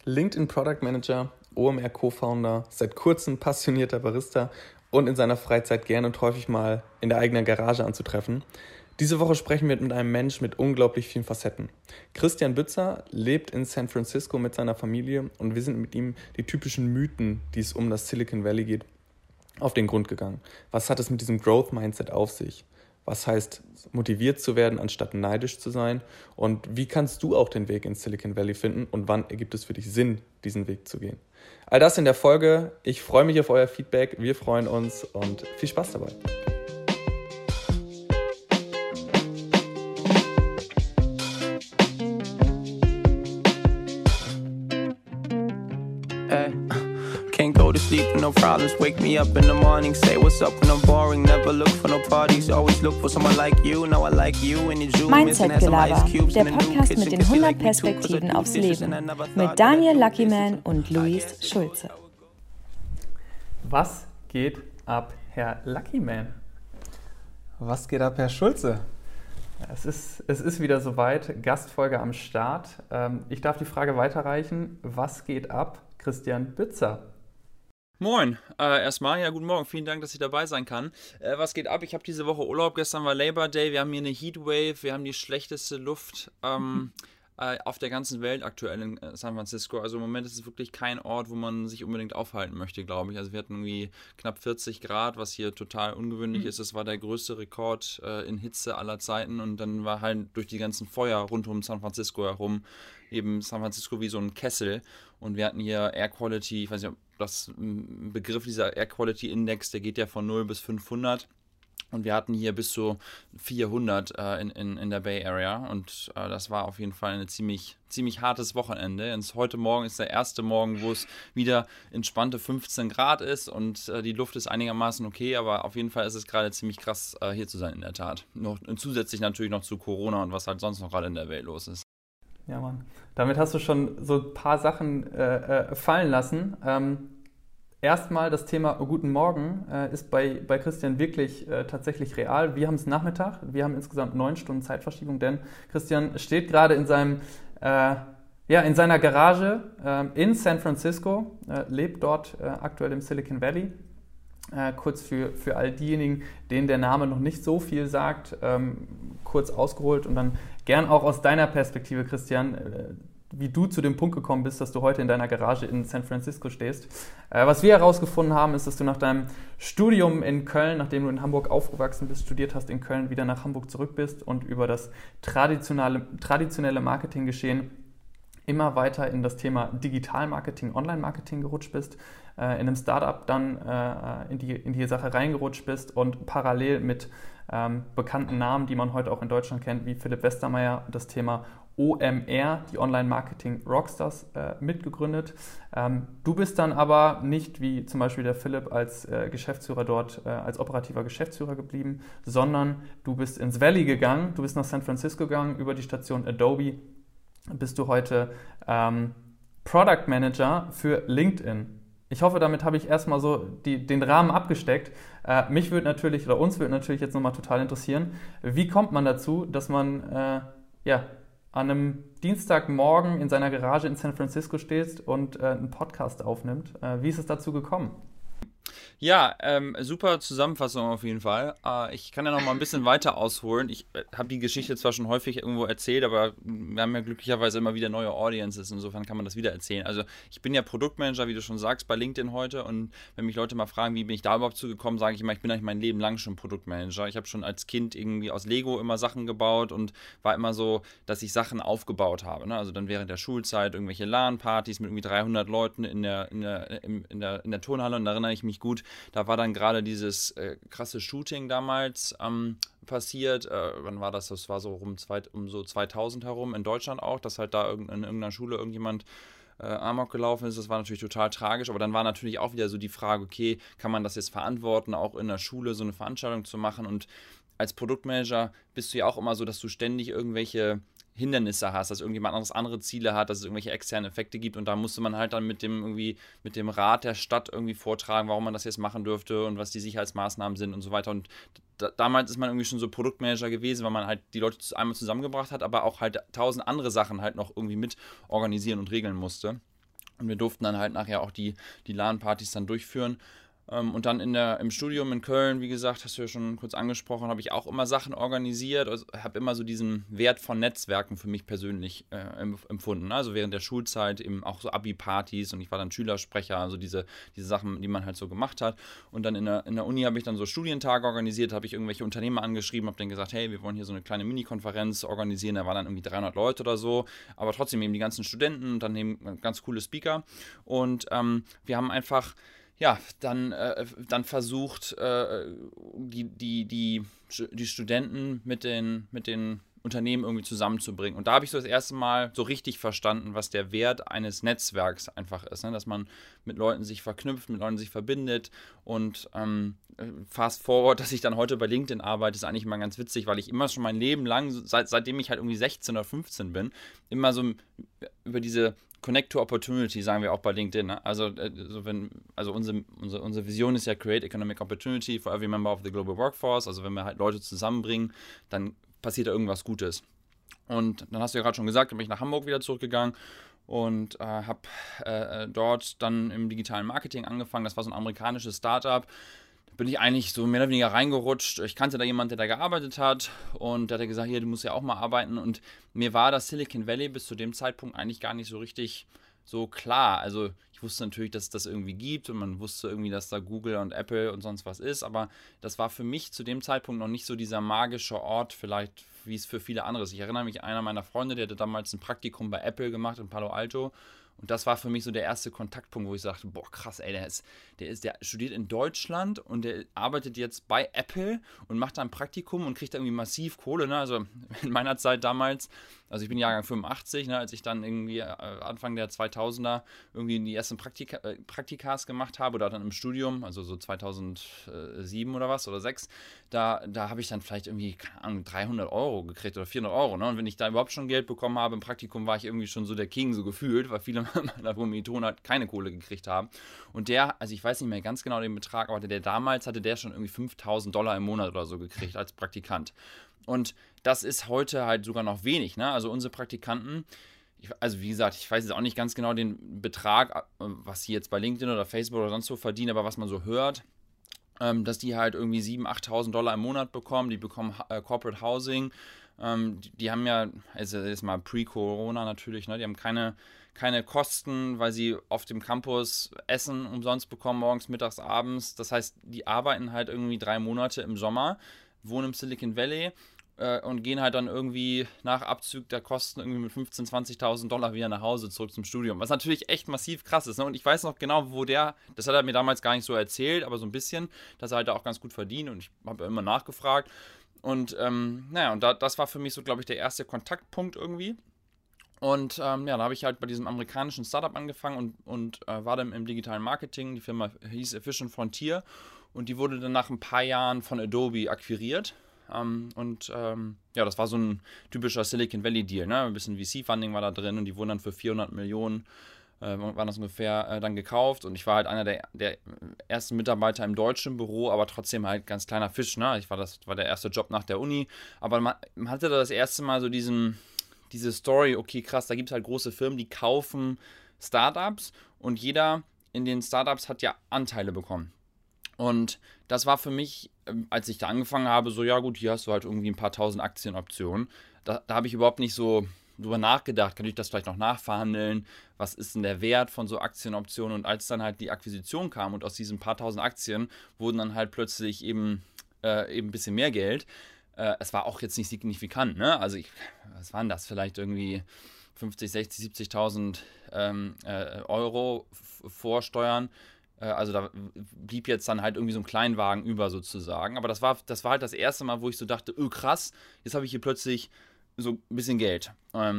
LinkedIn Product Manager, OMR Co-Founder, seit kurzem passionierter Barista und in seiner Freizeit gerne und häufig mal in der eigenen Garage anzutreffen. Diese Woche sprechen wir mit einem Mensch mit unglaublich vielen Facetten. Christian Bützer lebt in San Francisco mit seiner Familie und wir sind mit ihm die typischen Mythen, die es um das Silicon Valley geht, auf den Grund gegangen. Was hat es mit diesem Growth-Mindset auf sich? Was heißt, motiviert zu werden, anstatt neidisch zu sein? Und wie kannst du auch den Weg ins Silicon Valley finden? Und wann ergibt es für dich Sinn, diesen Weg zu gehen? All das in der Folge. Ich freue mich auf euer Feedback. Wir freuen uns und viel Spaß dabei. Can't go to sleep with no problems. Wake me up in the morning, say what's up when I'm boring. Never look for no parties, always look for someone like you. Now I like you and you zoom Mindset Gelaber, der Podcast mit den 100 Perspektiven aufs Leben. Mit Daniel Luckyman und Luis Schulze. Was geht ab, Herr Luckyman? Was geht ab, Herr Schulze? Es ist wieder soweit, Gastfolge am Start. Ich darf die Frage weiterreichen. Was geht ab, Christian Bützer? Moin, erstmal, ja, guten Morgen, vielen Dank, dass ich dabei sein kann. Was geht ab? Ich habe diese Woche Urlaub, gestern war Labor Day, wir haben hier eine Heatwave, wir haben die schlechteste Luft auf der ganzen Welt aktuell in San Francisco. Also im Moment ist es wirklich kein Ort, wo man sich unbedingt aufhalten möchte, glaube ich. Also wir hatten irgendwie knapp 40 Grad, was hier total ungewöhnlich ist. Das war der größte Rekord in Hitze aller Zeiten und dann war halt durch die ganzen Feuer rund um San Francisco herum eben San Francisco wie so ein Kessel und wir hatten hier Air Quality, ich weiß nicht, ob das ein Begriff, dieser Air Quality Index, der geht ja von 0 bis 500 und wir hatten hier bis zu 400 in der Bay Area und das war auf jeden Fall ein ziemlich hartes Wochenende. Und heute Morgen ist der erste Morgen, wo es wieder entspannte 15 Grad ist und die Luft ist einigermaßen okay, aber auf jeden Fall ist es gerade ziemlich krass, hier zu sein in der Tat. Und zusätzlich natürlich noch zu Corona und was halt sonst noch gerade in der Welt los ist. Ja, Mann. Damit hast du schon so ein paar Sachen fallen lassen. Erstmal das Thema Guten Morgen ist bei Christian wirklich tatsächlich real. Wir haben es Nachmittag, wir haben insgesamt 9 Stunden Zeitverschiebung, denn Christian steht gerade in seiner Garage in San Francisco, lebt dort aktuell im Silicon Valley. Kurz für all diejenigen, denen der Name noch nicht so viel sagt, kurz ausgeholt und dann gern auch aus deiner Perspektive, Christian, wie du zu dem Punkt gekommen bist, dass du heute in deiner Garage in San Francisco stehst. Was wir herausgefunden haben, ist, dass du nach deinem Studium in Köln, nachdem du in Hamburg aufgewachsen bist, studiert hast in Köln, wieder nach Hamburg zurück bist und über das traditionelle Marketinggeschehen immer weiter in das Thema Digital-Marketing, Online-Marketing gerutscht bist, in einem Startup dann in die Sache reingerutscht bist und parallel mit bekannten Namen, die man heute auch in Deutschland kennt, wie Philipp Westermeier, das Thema OMR, die Online-Marketing-Rockstars, mitgegründet. Du bist dann aber nicht wie zum Beispiel der Philipp als Geschäftsführer dort, als operativer Geschäftsführer geblieben, sondern du bist ins Valley gegangen, du bist nach San Francisco gegangen, über die Station Adobe bist du heute Product Manager für LinkedIn. Ich hoffe, damit habe ich erstmal so den Rahmen abgesteckt. Uns würde natürlich jetzt nochmal total interessieren, wie kommt man dazu, dass man an einem Dienstagmorgen in seiner Garage in San Francisco steht und einen Podcast aufnimmt. Wie ist es dazu gekommen? Ja, super Zusammenfassung auf jeden Fall. Ich kann ja noch mal ein bisschen weiter ausholen. Ich habe die Geschichte zwar schon häufig irgendwo erzählt, aber wir haben ja glücklicherweise immer wieder neue Audiences. Insofern kann man das wieder erzählen. Also ich bin ja Produktmanager, wie du schon sagst, bei LinkedIn heute. Und wenn mich Leute mal fragen, wie bin ich da überhaupt zugekommen, sage ich immer, ich bin eigentlich mein Leben lang schon Produktmanager. Ich habe schon als Kind irgendwie aus Lego immer Sachen gebaut und war immer so, dass ich Sachen aufgebaut habe. Ne? Also dann während der Schulzeit irgendwelche LAN-Partys mit irgendwie 300 Leuten in der Turnhalle. Und da erinnere ich mich gut, da war dann gerade dieses krasse Shooting damals passiert. Wann war das? Das war so um so 2000 herum in Deutschland auch, dass halt da in irgendeiner Schule irgendjemand Amok gelaufen ist. Das war natürlich total tragisch, aber dann war natürlich auch wieder so die Frage, okay, kann man das jetzt verantworten, auch in der Schule so eine Veranstaltung zu machen? Und als Produktmanager bist du ja auch immer so, dass du ständig irgendwelche Hindernisse hast, dass irgendjemand anderes andere Ziele hat, dass es irgendwelche externen Effekte gibt und da musste man halt dann mit dem Rat der Stadt irgendwie vortragen, warum man das jetzt machen dürfte und was die Sicherheitsmaßnahmen sind und so weiter und damals ist man irgendwie schon so Produktmanager gewesen, weil man halt die Leute einmal zusammengebracht hat, aber auch halt 1000 andere Sachen halt noch irgendwie mit organisieren und regeln musste. Und wir durften dann halt nachher auch die LAN-Partys dann durchführen. Und dann im Studium in Köln, wie gesagt, hast du ja schon kurz angesprochen, habe ich auch immer Sachen organisiert, also habe immer so diesen Wert von Netzwerken für mich persönlich empfunden. Also während der Schulzeit eben auch so Abi-Partys und ich war dann Schülersprecher, also diese Sachen, die man halt so gemacht hat. Und dann in der Uni habe ich dann so Studientage organisiert, habe ich irgendwelche Unternehmer angeschrieben, habe dann gesagt, hey, wir wollen hier so eine kleine Mini-Konferenz organisieren, da waren dann irgendwie 300 Leute oder so, aber trotzdem eben die ganzen Studenten und dann eben ganz coole Speaker. Und wir haben einfach dann versucht, die Studenten mit den Unternehmen irgendwie zusammenzubringen. Und da habe ich so das erste Mal so richtig verstanden, was der Wert eines Netzwerks einfach ist. Ne? Dass man mit Leuten sich verknüpft, mit Leuten sich verbindet. Und fast forward, dass ich dann heute bei LinkedIn arbeite, ist eigentlich immer ganz witzig, weil ich immer schon mein Leben lang, seitdem ich halt irgendwie 16 oder 15 bin, immer so über diese Connect to Opportunity, sagen wir auch bei LinkedIn. Ne? Also unsere Vision ist ja Create Economic Opportunity for every member of the global workforce. Also wenn wir halt Leute zusammenbringen, dann passiert da irgendwas Gutes. Und dann hast du ja gerade schon gesagt, dann bin ich nach Hamburg wieder zurückgegangen und habe dort dann im digitalen Marketing angefangen. Das war so ein amerikanisches Startup. Da bin ich eigentlich so mehr oder weniger reingerutscht. Ich kannte da jemanden, der da gearbeitet hat und der hat gesagt, hier, du musst ja auch mal arbeiten. Und mir war das Silicon Valley bis zu dem Zeitpunkt eigentlich gar nicht so richtig so klar. Also ich wusste natürlich, dass es das irgendwie gibt und man wusste irgendwie, dass da Google und Apple und sonst was ist, aber das war für mich zu dem Zeitpunkt noch nicht so dieser magische Ort, vielleicht wie es für viele andere ist. Ich erinnere mich, einer meiner Freunde, der hatte damals ein Praktikum bei Apple gemacht in Palo Alto. Und das war für mich so der erste Kontaktpunkt, wo ich sagte, boah, krass, ey, der studiert in Deutschland und der arbeitet jetzt bei Apple und macht da ein Praktikum und kriegt da irgendwie massiv Kohle, ne? Also in meiner Zeit damals, also ich bin Jahrgang 85, ne, als ich dann irgendwie Anfang der 2000er irgendwie die ersten Praktikas gemacht habe oder dann im Studium, also so 2007 oder was oder 6, da habe ich dann vielleicht irgendwie, keine Ahnung, 300 Euro gekriegt oder 400 Euro, ne? Und wenn ich da überhaupt schon Geld bekommen habe im Praktikum, war ich irgendwie schon so der King, so gefühlt, weil viele meiner Kommilitonen halt keine Kohle gekriegt haben. Und der, also ich weiß nicht mehr ganz genau den Betrag, aber damals hatte der schon irgendwie $5.000 im Monat oder so gekriegt als Praktikant. Und das ist heute halt sogar noch wenig, ne? Also unsere Praktikanten, also wie gesagt, ich weiß jetzt auch nicht ganz genau den Betrag, was sie jetzt bei LinkedIn oder Facebook oder sonst wo verdienen, aber was man so hört, dass die halt irgendwie $7.000, $8.000 im Monat bekommen, die bekommen Corporate Housing, die haben ja, also jetzt mal pre-Corona natürlich, ne, die haben keine Kosten, weil sie auf dem Campus Essen umsonst bekommen, morgens, mittags, abends. Das heißt, die arbeiten halt irgendwie 3 Monate im Sommer, wohnen im Silicon Valley und gehen halt dann irgendwie nach Abzug der Kosten irgendwie mit $15.000, $20.000 wieder nach Hause zurück zum Studium. Was natürlich echt massiv krass ist. Ne? Und ich weiß noch genau, das hat er mir damals gar nicht so erzählt, aber so ein bisschen, dass er halt auch ganz gut verdient und ich habe immer nachgefragt. Und das war für mich so, glaube ich, der erste Kontaktpunkt irgendwie. Und da habe ich halt bei diesem amerikanischen Startup angefangen und war dann im digitalen Marketing. Die Firma hieß Efficient Frontier und die wurde dann nach ein paar Jahren von Adobe akquiriert. Das war so ein typischer Silicon Valley Deal, ne? Ein bisschen VC-Funding war da drin und die wurden dann für 400 Millionen, waren das ungefähr, dann gekauft. Und ich war halt einer der ersten Mitarbeiter im deutschen Büro, aber trotzdem halt ganz kleiner Fisch, ne? Das war der erste Job nach der Uni. Aber man hatte da das erste Mal so diese Story, okay, krass, da gibt es halt große Firmen, die kaufen Startups und jeder in den Startups hat ja Anteile bekommen. Und das war für mich, als ich da angefangen habe, so, ja gut, hier hast du halt irgendwie ein paar tausend Aktienoptionen. Da habe ich überhaupt nicht so drüber nachgedacht, kann ich das vielleicht noch nachverhandeln, was ist denn der Wert von so Aktienoptionen? Und als dann halt die Akquisition kam und aus diesen paar tausend Aktien wurden dann halt plötzlich eben ein bisschen mehr Geld. Es war auch jetzt nicht signifikant, ne? Also was waren das? Vielleicht irgendwie 50, 60, 70.000 Euro vor Steuern. Also da blieb jetzt dann halt irgendwie so ein Kleinwagen über sozusagen. Aber das war halt das erste Mal, wo ich so dachte, krass, jetzt habe ich hier plötzlich so ein bisschen Geld. Da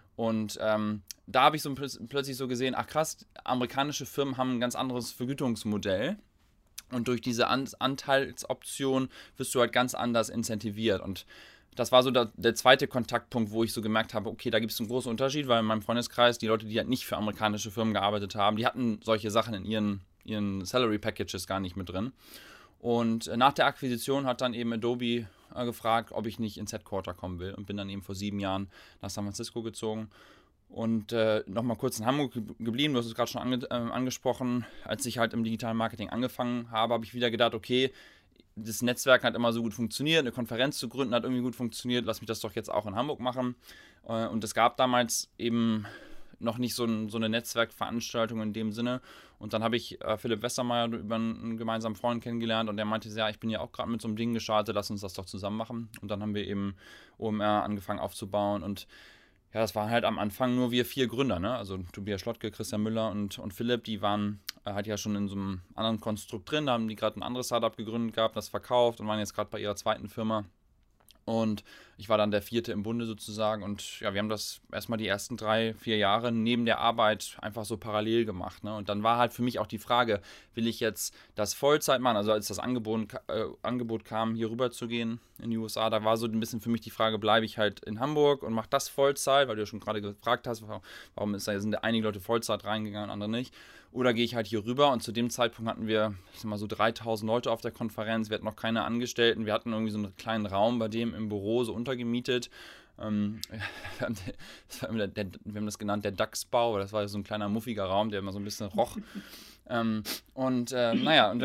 habe ich so plötzlich so gesehen, ach krass, amerikanische Firmen haben ein ganz anderes Vergütungsmodell. Und durch diese Anteilsoption wirst du halt ganz anders incentiviert. Und das war so der zweite Kontaktpunkt, wo ich so gemerkt habe, okay, da gibt es einen großen Unterschied, weil in meinem Freundeskreis, die Leute, die halt nicht für amerikanische Firmen gearbeitet haben, die hatten solche Sachen in ihren Salary Packages gar nicht mit drin. Und nach der Akquisition hat dann eben Adobe gefragt, ob ich nicht ins Headquarter kommen will und bin dann eben vor 7 Jahren nach San Francisco gezogen. Und nochmal kurz in Hamburg geblieben, du hast es gerade schon angesprochen, als ich halt im digitalen Marketing angefangen habe, habe ich wieder gedacht, okay, das Netzwerk hat immer so gut funktioniert, eine Konferenz zu gründen hat irgendwie gut funktioniert, lass mich das doch jetzt auch in Hamburg machen. Und es gab damals eben noch nicht so eine Netzwerkveranstaltung in dem Sinne. Und dann habe ich Philipp Westermeier über einen gemeinsamen Freund kennengelernt und der meinte, ja, ich bin ja auch gerade mit so einem Ding gestartet, lass uns das doch zusammen machen. Und dann haben wir eben OMR angefangen aufzubauen und ja, das waren halt am Anfang nur wir 4 Gründer, ne? Also Tobias Schlottke, Christian Müller und Philipp, die waren halt ja schon in so einem anderen Konstrukt drin, da haben die gerade ein anderes Startup gegründet gehabt, das verkauft und waren jetzt gerade bei ihrer zweiten Firma. Und ich war dann der 4. im Bunde sozusagen und ja, wir haben das erstmal die ersten 3-4 Jahre neben der Arbeit einfach so parallel gemacht, ne? Und dann war halt für mich auch die Frage, will ich jetzt das Vollzeit machen, also als das Angebot kam, hier rüber zu gehen in die USA, da war so ein bisschen für mich die Frage, bleibe ich halt in Hamburg und mache das Vollzeit, weil du ja schon gerade gefragt hast, warum sind da einige Leute Vollzeit reingegangen und andere nicht. Oder gehe ich halt hier rüber und zu dem Zeitpunkt hatten wir, ich sag mal so 3000 Leute auf der Konferenz, wir hatten noch keine Angestellten, wir hatten irgendwie so einen kleinen Raum bei dem im Büro so untergemietet. Wir haben das genannt, der Dachsbau, das war so ein kleiner muffiger Raum, der immer so ein bisschen roch. Und dann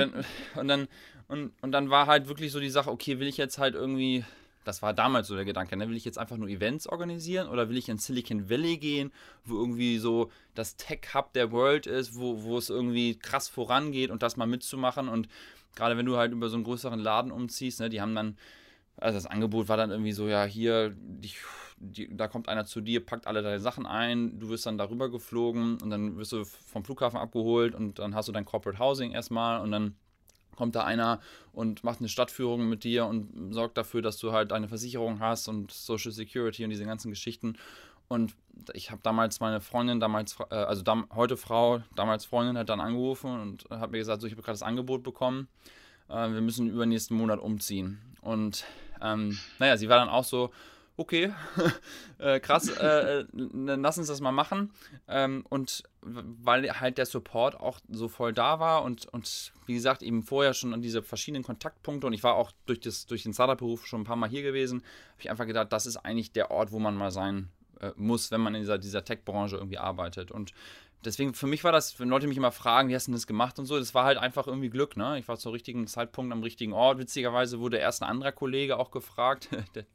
war halt wirklich so die Sache, okay, will ich jetzt halt irgendwie... Das war damals so der Gedanke, ne? Will ich jetzt einfach nur Events organisieren oder will ich in Silicon Valley gehen, wo irgendwie so das Tech-Hub der World ist, wo es irgendwie krass vorangeht und das mal mitzumachen. Und gerade wenn du halt über so einen größeren Laden umziehst, ne, die haben dann, also das Angebot war dann irgendwie so, ja, hier, da kommt einer zu dir, packt alle deine Sachen ein, du wirst dann darüber geflogen und dann wirst du vom Flughafen abgeholt und dann hast du dein Corporate Housing erstmal und dann kommt da einer und macht eine Stadtführung mit dir und sorgt dafür, dass du halt deine Versicherung hast und Social Security und diese ganzen Geschichten. Und ich habe damals meine Freundin, heute Frau, damals Freundin, hat dann angerufen und hat mir gesagt, so, ich habe gerade das Angebot bekommen, wir müssen übernächsten Monat umziehen. Und sie war dann auch so, okay, krass, dann lass uns das mal machen. Und weil halt der Support auch so voll da war und wie gesagt, eben vorher schon an diese verschiedenen Kontaktpunkte und ich war auch durch den Startup-Beruf schon ein paar Mal hier gewesen, habe ich einfach gedacht, das ist eigentlich der Ort, wo man mal sein muss, wenn man in dieser Tech-Branche irgendwie arbeitet. Und deswegen, für mich war das, wenn Leute mich immer fragen, wie hast du das gemacht und so, das war halt einfach irgendwie Glück, ne? Ich war zur richtigen Zeitpunkt am richtigen Ort. Witzigerweise wurde erst ein anderer Kollege auch gefragt,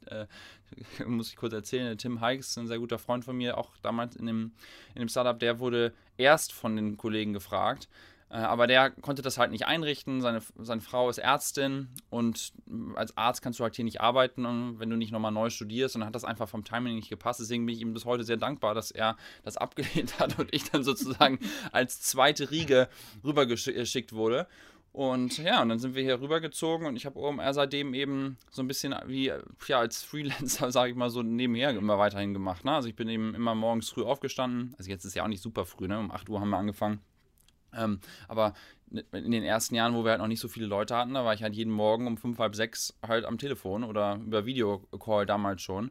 muss ich kurz erzählen, der Tim Hikes, ein sehr guter Freund von mir, auch damals in dem Startup, der wurde erst von den Kollegen gefragt. Aber der konnte das halt nicht einrichten, seine Frau ist Ärztin und als Arzt kannst du halt hier nicht arbeiten, wenn du nicht nochmal neu studierst und dann hat das einfach vom Timing nicht gepasst, deswegen bin ich ihm bis heute sehr dankbar, dass er das abgelehnt hat und ich dann sozusagen als zweite Riege rübergeschickt wurde. Und ja, und dann sind wir hier rübergezogen und ich habe OMR seitdem eben so ein bisschen wie, ja, als Freelancer, sage ich mal so, nebenher immer weiterhin gemacht, ne? Also ich bin eben immer morgens früh aufgestanden, also jetzt ist ja auch nicht super früh, ne? Um 8 Uhr haben wir angefangen. Aber in den ersten Jahren, wo wir halt noch nicht so viele Leute hatten, da war ich halt jeden Morgen um 5, halb 6 halt am Telefon oder über Videocall damals schon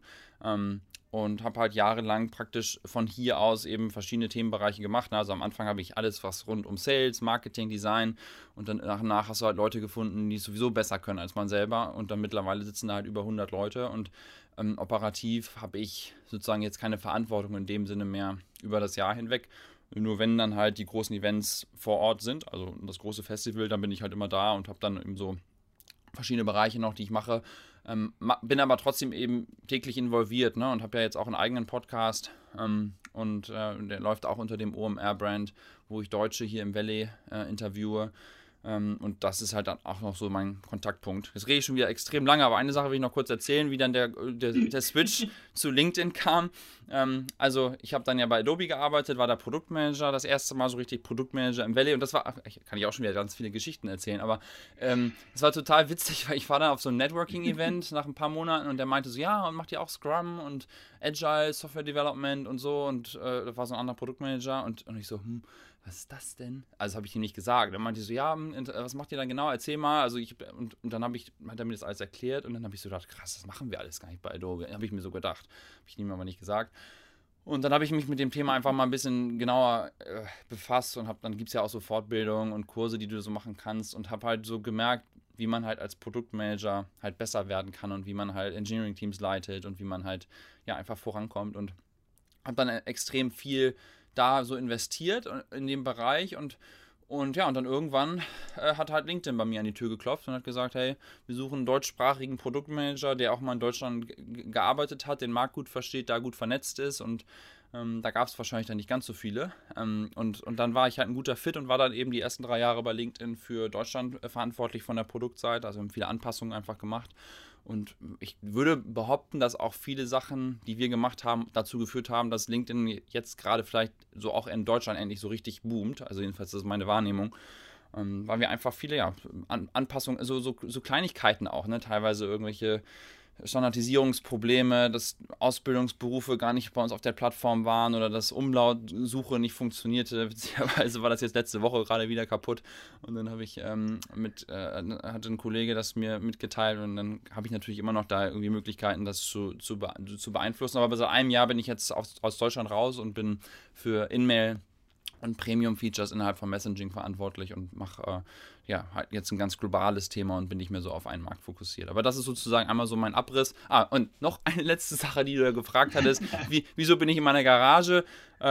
und habe halt jahrelang praktisch von hier aus eben verschiedene Themenbereiche gemacht. Also am Anfang habe ich alles, was rund um Sales, Marketing, Design und dann nach und nach hast du halt Leute gefunden, die es sowieso besser können als man selber und dann mittlerweile sitzen da halt über 100 Leute und operativ habe ich sozusagen jetzt keine Verantwortung in dem Sinne mehr über das Jahr hinweg. Nur wenn dann halt die großen Events vor Ort sind, also das große Festival, dann bin ich halt immer da und habe dann eben so verschiedene Bereiche noch, die ich mache. Bin aber trotzdem eben täglich involviert, ne? Und habe ja jetzt auch einen eigenen Podcast und der läuft auch unter dem OMR-Brand, wo ich Deutsche hier im Valley interviewe. Und das ist halt dann auch noch so mein Kontaktpunkt. Jetzt rede ich schon wieder extrem lange, aber eine Sache will ich noch kurz erzählen, wie dann der Switch zu LinkedIn kam. Also ich habe dann ja bei Adobe gearbeitet, war da Produktmanager, das erste Mal so richtig Produktmanager im Valley und das war, kann ich auch schon wieder ganz viele Geschichten erzählen, aber es war total witzig, weil ich war dann auf so einem Networking-Event nach ein paar Monaten und der meinte so, ja, und macht ihr auch Scrum und Agile, Software Development und so und da war so ein anderer Produktmanager und ich so, was ist das denn? Also habe ich ihm nicht gesagt. Dann meinte ich so, ja, was macht ihr dann genau? Erzähl mal. Also und dann hat er mir das alles erklärt und dann habe ich so gedacht, krass, das machen wir alles gar nicht bei Adobe. Habe ich mir so gedacht. Habe ich ihm aber nicht gesagt. Und dann habe ich mich mit dem Thema einfach mal ein bisschen genauer befasst und dann gibt es ja auch so Fortbildungen und Kurse, die du so machen kannst und habe halt so gemerkt, wie man halt als Produktmanager halt besser werden kann und wie man halt Engineering-Teams leitet und wie man halt ja einfach vorankommt und habe dann extrem viel da so investiert in dem Bereich und dann irgendwann hat halt LinkedIn bei mir an die Tür geklopft und hat gesagt, hey, wir suchen einen deutschsprachigen Produktmanager, der auch mal in Deutschland gearbeitet hat, den Markt gut versteht, da gut vernetzt ist und da gab es wahrscheinlich dann nicht ganz so viele. Und dann war ich halt ein guter Fit und war dann eben die ersten 3 Jahre bei LinkedIn für Deutschland verantwortlich von der Produktseite, also haben viele Anpassungen einfach gemacht. Und ich würde behaupten, dass auch viele Sachen, die wir gemacht haben, dazu geführt haben, dass LinkedIn jetzt gerade vielleicht so auch in Deutschland endlich so richtig boomt. Also jedenfalls das ist meine Wahrnehmung. Weil wir einfach viele Anpassungen, so Kleinigkeiten auch, ne? Teilweise irgendwelche Standardisierungsprobleme, dass Ausbildungsberufe gar nicht bei uns auf der Plattform waren oder dass Umlautsuche nicht funktionierte. Witzigerweise war das jetzt letzte Woche gerade wieder kaputt und dann habe ich hatte ein Kollege das mir mitgeteilt und dann habe ich natürlich immer noch da irgendwie Möglichkeiten, das zu beeinflussen. Aber seit einem Jahr bin ich jetzt aus Deutschland raus und bin für InMail und Premium-Features innerhalb von Messaging verantwortlich und mache halt jetzt ein ganz globales Thema und bin nicht mehr so auf einen Markt fokussiert. Aber das ist sozusagen einmal so mein Abriss. Und noch eine letzte Sache, die du ja gefragt hattest. Wieso bin ich in meiner Garage?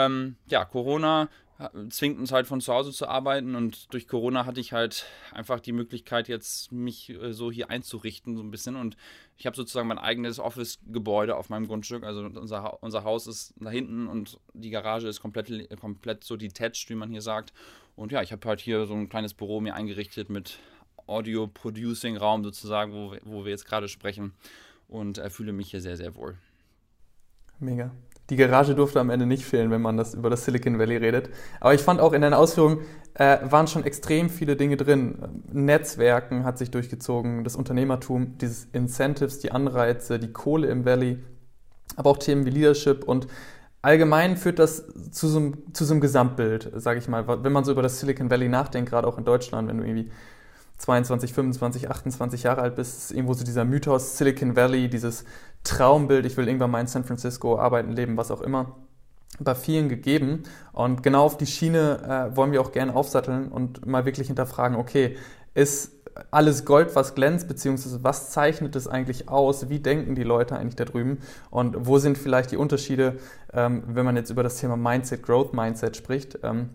Corona zwingt uns halt von zu Hause zu arbeiten und durch Corona hatte ich halt einfach die Möglichkeit jetzt mich so hier einzurichten so ein bisschen und ich habe sozusagen mein eigenes Office-Gebäude auf meinem Grundstück, also unser Haus ist da hinten und die Garage ist komplett so detached, wie man hier sagt und ja, ich habe halt hier so ein kleines Büro mir eingerichtet mit Audio-Producing-Raum sozusagen, wo wir jetzt gerade sprechen und fühle mich hier sehr, sehr wohl. Mega. Die Garage durfte am Ende nicht fehlen, wenn man über das Silicon Valley redet. Aber ich fand auch in deinen Ausführungen waren schon extrem viele Dinge drin. Netzwerken hat sich durchgezogen, das Unternehmertum, dieses Incentives, die Anreize, die Kohle im Valley, aber auch Themen wie Leadership und allgemein führt das zu so einem Gesamtbild, sage ich mal. Wenn man so über das Silicon Valley nachdenkt, gerade auch in Deutschland, wenn du irgendwie 22, 25, 28 Jahre alt bist, ist irgendwo so dieser Mythos Silicon Valley, dieses Traumbild, ich will irgendwann mal in San Francisco arbeiten, leben, was auch immer, bei vielen gegeben. Und genau auf die Schiene wollen wir auch gerne aufsatteln und mal wirklich hinterfragen, okay, ist alles Gold, was glänzt, beziehungsweise was zeichnet es eigentlich aus, wie denken die Leute eigentlich da drüben und wo sind vielleicht die Unterschiede, wenn man jetzt über das Thema Mindset, Growth Mindset spricht,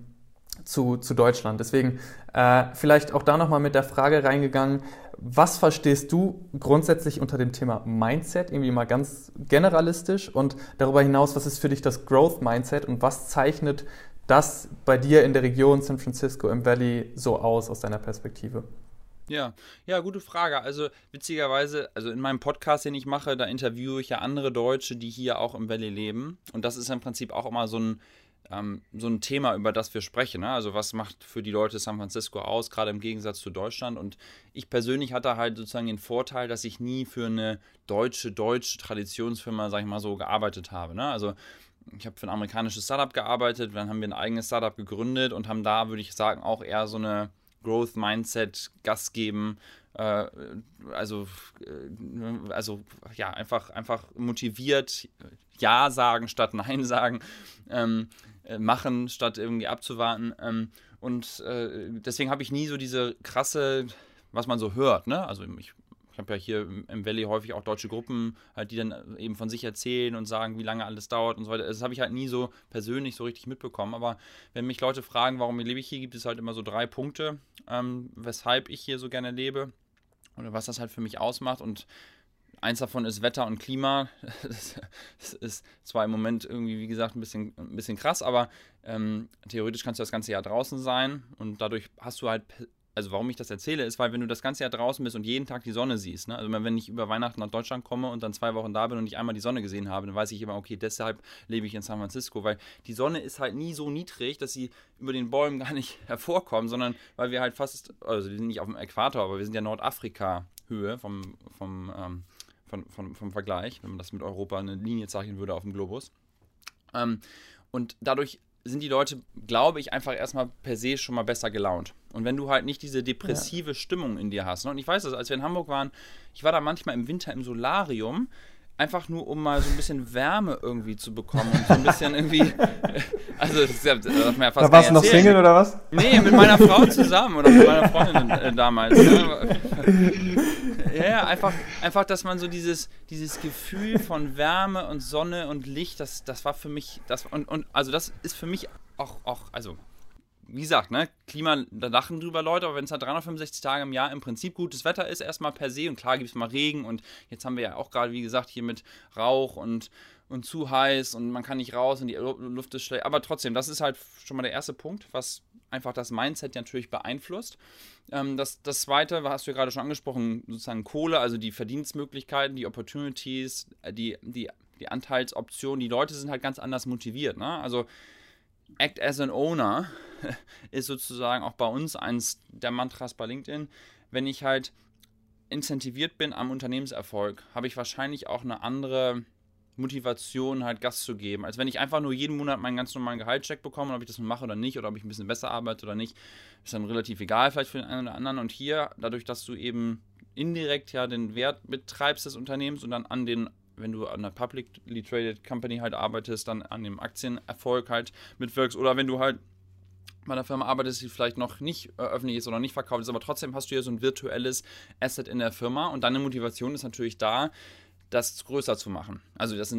zu Deutschland. Deswegen vielleicht auch da nochmal mit der Frage reingegangen, was verstehst du grundsätzlich unter dem Thema Mindset, irgendwie mal ganz generalistisch und darüber hinaus, was ist für dich das Growth Mindset und was zeichnet das bei dir in der Region San Francisco im Valley so aus deiner Perspektive? Ja, gute Frage. Also witzigerweise, also in meinem Podcast, den ich mache, da interviewe ich ja andere Deutsche, die hier auch im Valley leben und das ist im Prinzip auch immer so ein Thema, über das wir sprechen. Ne? Also was macht für die Leute San Francisco aus, gerade im Gegensatz zu Deutschland. Und ich persönlich hatte halt sozusagen den Vorteil, dass ich nie für eine deutsche Traditionsfirma, sag ich mal so, gearbeitet habe. Ne? Also ich habe für ein amerikanisches Startup gearbeitet, dann haben wir ein eigenes Startup gegründet und haben da, würde ich sagen, auch eher so eine Growth-Mindset, Gas geben, einfach motiviert Ja sagen statt Nein sagen, machen statt irgendwie abzuwarten deswegen habe ich nie so diese krasse, was man so hört, ne? Also ich habe ja hier im Valley häufig auch deutsche Gruppen, halt, die dann eben von sich erzählen und sagen, wie lange alles dauert und so weiter. Das habe ich halt nie so persönlich so richtig mitbekommen. Aber wenn mich Leute fragen, warum lebe ich hier, gibt es halt immer so 3 Punkte, weshalb ich hier so gerne lebe oder was das halt für mich ausmacht. Und eins davon ist Wetter und Klima. Das ist zwar im Moment irgendwie, wie gesagt, ein bisschen krass, aber theoretisch kannst du das ganze Jahr draußen sein und dadurch hast du halt. Also warum ich das erzähle, ist, weil wenn du das ganze Jahr draußen bist und jeden Tag die Sonne siehst, ne? Also wenn ich über Weihnachten nach Deutschland komme und dann 2 Wochen da bin und nicht einmal die Sonne gesehen habe, dann weiß ich immer, okay, deshalb lebe ich in San Francisco, weil die Sonne ist halt nie so niedrig, dass sie über den Bäumen gar nicht hervorkommt, sondern weil wir halt also wir sind nicht auf dem Äquator, aber wir sind ja Nordafrika-Höhe vom Vergleich, wenn man das mit Europa eine Linie zeichnen würde auf dem Globus. Und dadurch sind die Leute, glaube ich, einfach erstmal per se schon mal besser gelaunt. Und wenn du halt nicht diese depressive Stimmung in dir hast, ne? Und ich weiß das, als wir in Hamburg waren, ich war da manchmal im Winter im Solarium, einfach nur, um mal so ein bisschen Wärme irgendwie zu bekommen und so ein bisschen irgendwie, also das darf man ja fast da warst du noch Single oder was? Nee, mit meiner Frau zusammen oder mit meiner Freundin damals. Ja, einfach, dass man so dieses Gefühl von Wärme und Sonne und Licht, das war für mich, also das ist für mich auch, also wie gesagt, ne, Klima, da lachen drüber Leute, aber wenn es halt 365 Tage im Jahr im Prinzip gutes Wetter ist, erstmal per se, und klar gibt es mal Regen und jetzt haben wir ja auch gerade, wie gesagt, hier mit Rauch und zu heiß und man kann nicht raus und die Luft ist schlecht, aber trotzdem, das ist halt schon mal der erste Punkt, was einfach das Mindset natürlich beeinflusst. Das zweite, hast du ja gerade schon angesprochen, sozusagen Kohle, also die Verdienstmöglichkeiten, die Opportunities, die Anteilsoptionen, die Leute sind halt ganz anders motiviert, ne? Also Act as an Owner ist sozusagen auch bei uns eins der Mantras bei LinkedIn. Wenn ich halt incentiviert bin am Unternehmenserfolg, habe ich wahrscheinlich auch eine andere Motivation, halt Gas zu geben, als wenn ich einfach nur jeden Monat meinen ganz normalen Gehaltscheck bekomme, ob ich das nun mache oder nicht, oder ob ich ein bisschen besser arbeite oder nicht, ist dann relativ egal vielleicht für den einen oder anderen. Und hier, dadurch, dass du eben indirekt ja den Wert betreibst des Unternehmens und dann wenn du an einer publicly traded Company halt arbeitest, dann an dem Aktienerfolg halt mitwirkst, oder wenn du halt bei einer Firma arbeitest, die vielleicht noch nicht öffentlich ist oder nicht verkauft ist, aber trotzdem hast du ja so ein virtuelles Asset in der Firma und deine Motivation ist natürlich da, das größer zu machen. Also das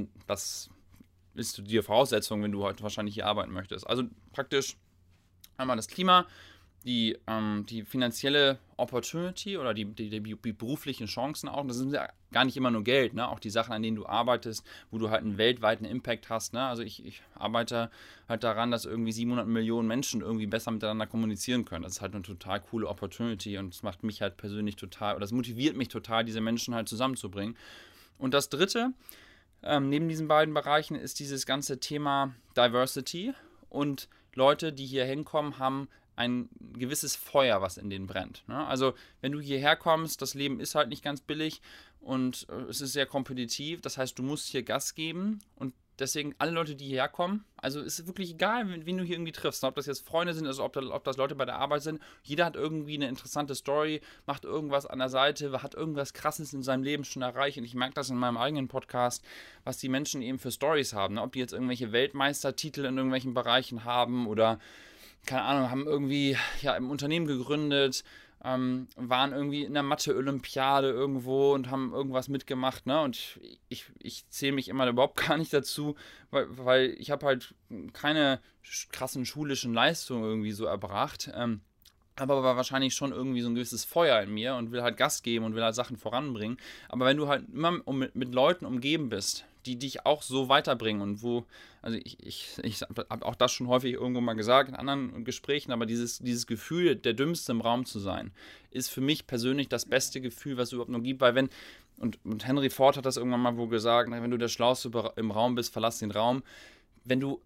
ist die Voraussetzung, wenn du heute wahrscheinlich hier arbeiten möchtest. Also praktisch einmal das Klima, die finanzielle Opportunity oder die beruflichen Chancen auch. Das sind ja gar nicht immer nur Geld, ne? Auch die Sachen, an denen du arbeitest, wo du halt einen weltweiten Impact hast. Ne? Also ich arbeite halt daran, dass irgendwie 700 Millionen Menschen irgendwie besser miteinander kommunizieren können. Das ist halt eine total coole Opportunity und es macht mich halt persönlich total, oder es motiviert mich total, diese Menschen halt zusammenzubringen. Und das dritte, neben diesen beiden Bereichen, ist dieses ganze Thema Diversity. Und Leute, die hier hinkommen, haben ein gewisses Feuer, was in denen brennt. Ne? Also wenn du hierher kommst, das Leben ist halt nicht ganz billig und es ist sehr kompetitiv. Das heißt, du musst hier Gas geben und deswegen alle Leute, die hierher kommen, also es ist wirklich egal, wen du hier irgendwie triffst. Ob das jetzt Freunde sind, also ob das Leute bei der Arbeit sind. Jeder hat irgendwie eine interessante Story, macht irgendwas an der Seite, hat irgendwas Krasses in seinem Leben schon erreicht. Und ich merke das in meinem eigenen Podcast, was die Menschen eben für Stories haben. Ne? Ob die jetzt irgendwelche Weltmeistertitel in irgendwelchen Bereichen haben oder keine Ahnung, haben irgendwie ja im Unternehmen gegründet, waren irgendwie in der Mathe-Olympiade irgendwo und haben irgendwas mitgemacht, ne? Und ich zähle mich immer überhaupt gar nicht dazu, weil ich habe halt keine krassen schulischen Leistungen irgendwie so erbracht, aber wahrscheinlich schon irgendwie so ein gewisses Feuer in mir und will halt Gas geben und will halt Sachen voranbringen. Aber wenn du halt immer mit Leuten umgeben bist, die dich auch so weiterbringen und also ich habe auch das schon häufig irgendwo mal gesagt in anderen Gesprächen, aber dieses Gefühl, der Dümmste im Raum zu sein, ist für mich persönlich das beste Gefühl, was es überhaupt noch gibt, weil und Henry Ford hat das irgendwann mal wohl gesagt, wenn du der Schlauste im Raum bist, verlass den Raum. Wenn du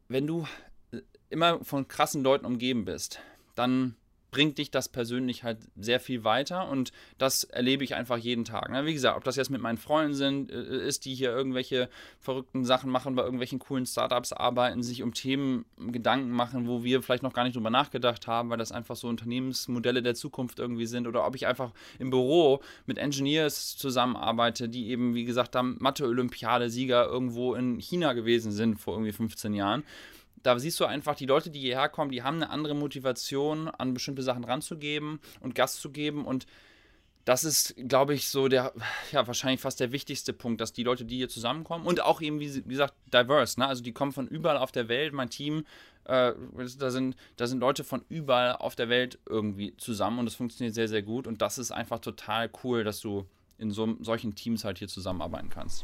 immer von krassen Leuten umgeben bist, dann bringt dich das persönlich halt sehr viel weiter und das erlebe ich einfach jeden Tag. Wie gesagt, ob das jetzt mit meinen Freunden ist, die hier irgendwelche verrückten Sachen machen, bei irgendwelchen coolen Startups arbeiten, sich um Themen Gedanken machen, wo wir vielleicht noch gar nicht drüber nachgedacht haben, weil das einfach so Unternehmensmodelle der Zukunft irgendwie sind, oder ob ich einfach im Büro mit Engineers zusammenarbeite, die eben, wie gesagt, da Mathe-Olympiade-Sieger irgendwo in China gewesen sind vor irgendwie 15 Jahren. Da siehst du einfach, die Leute, die hierher kommen, die haben eine andere Motivation, an bestimmte Sachen ranzugeben und Gas zu geben. Und das ist, glaube ich, so wahrscheinlich fast der wichtigste Punkt, dass die Leute, die hier zusammenkommen und auch eben, wie gesagt, diverse, ne? Also die kommen von überall auf der Welt. Mein Team, da sind Leute von überall auf der Welt irgendwie zusammen und das funktioniert sehr, sehr gut. Und das ist einfach total cool, dass du in solchen Teams halt hier zusammenarbeiten kannst.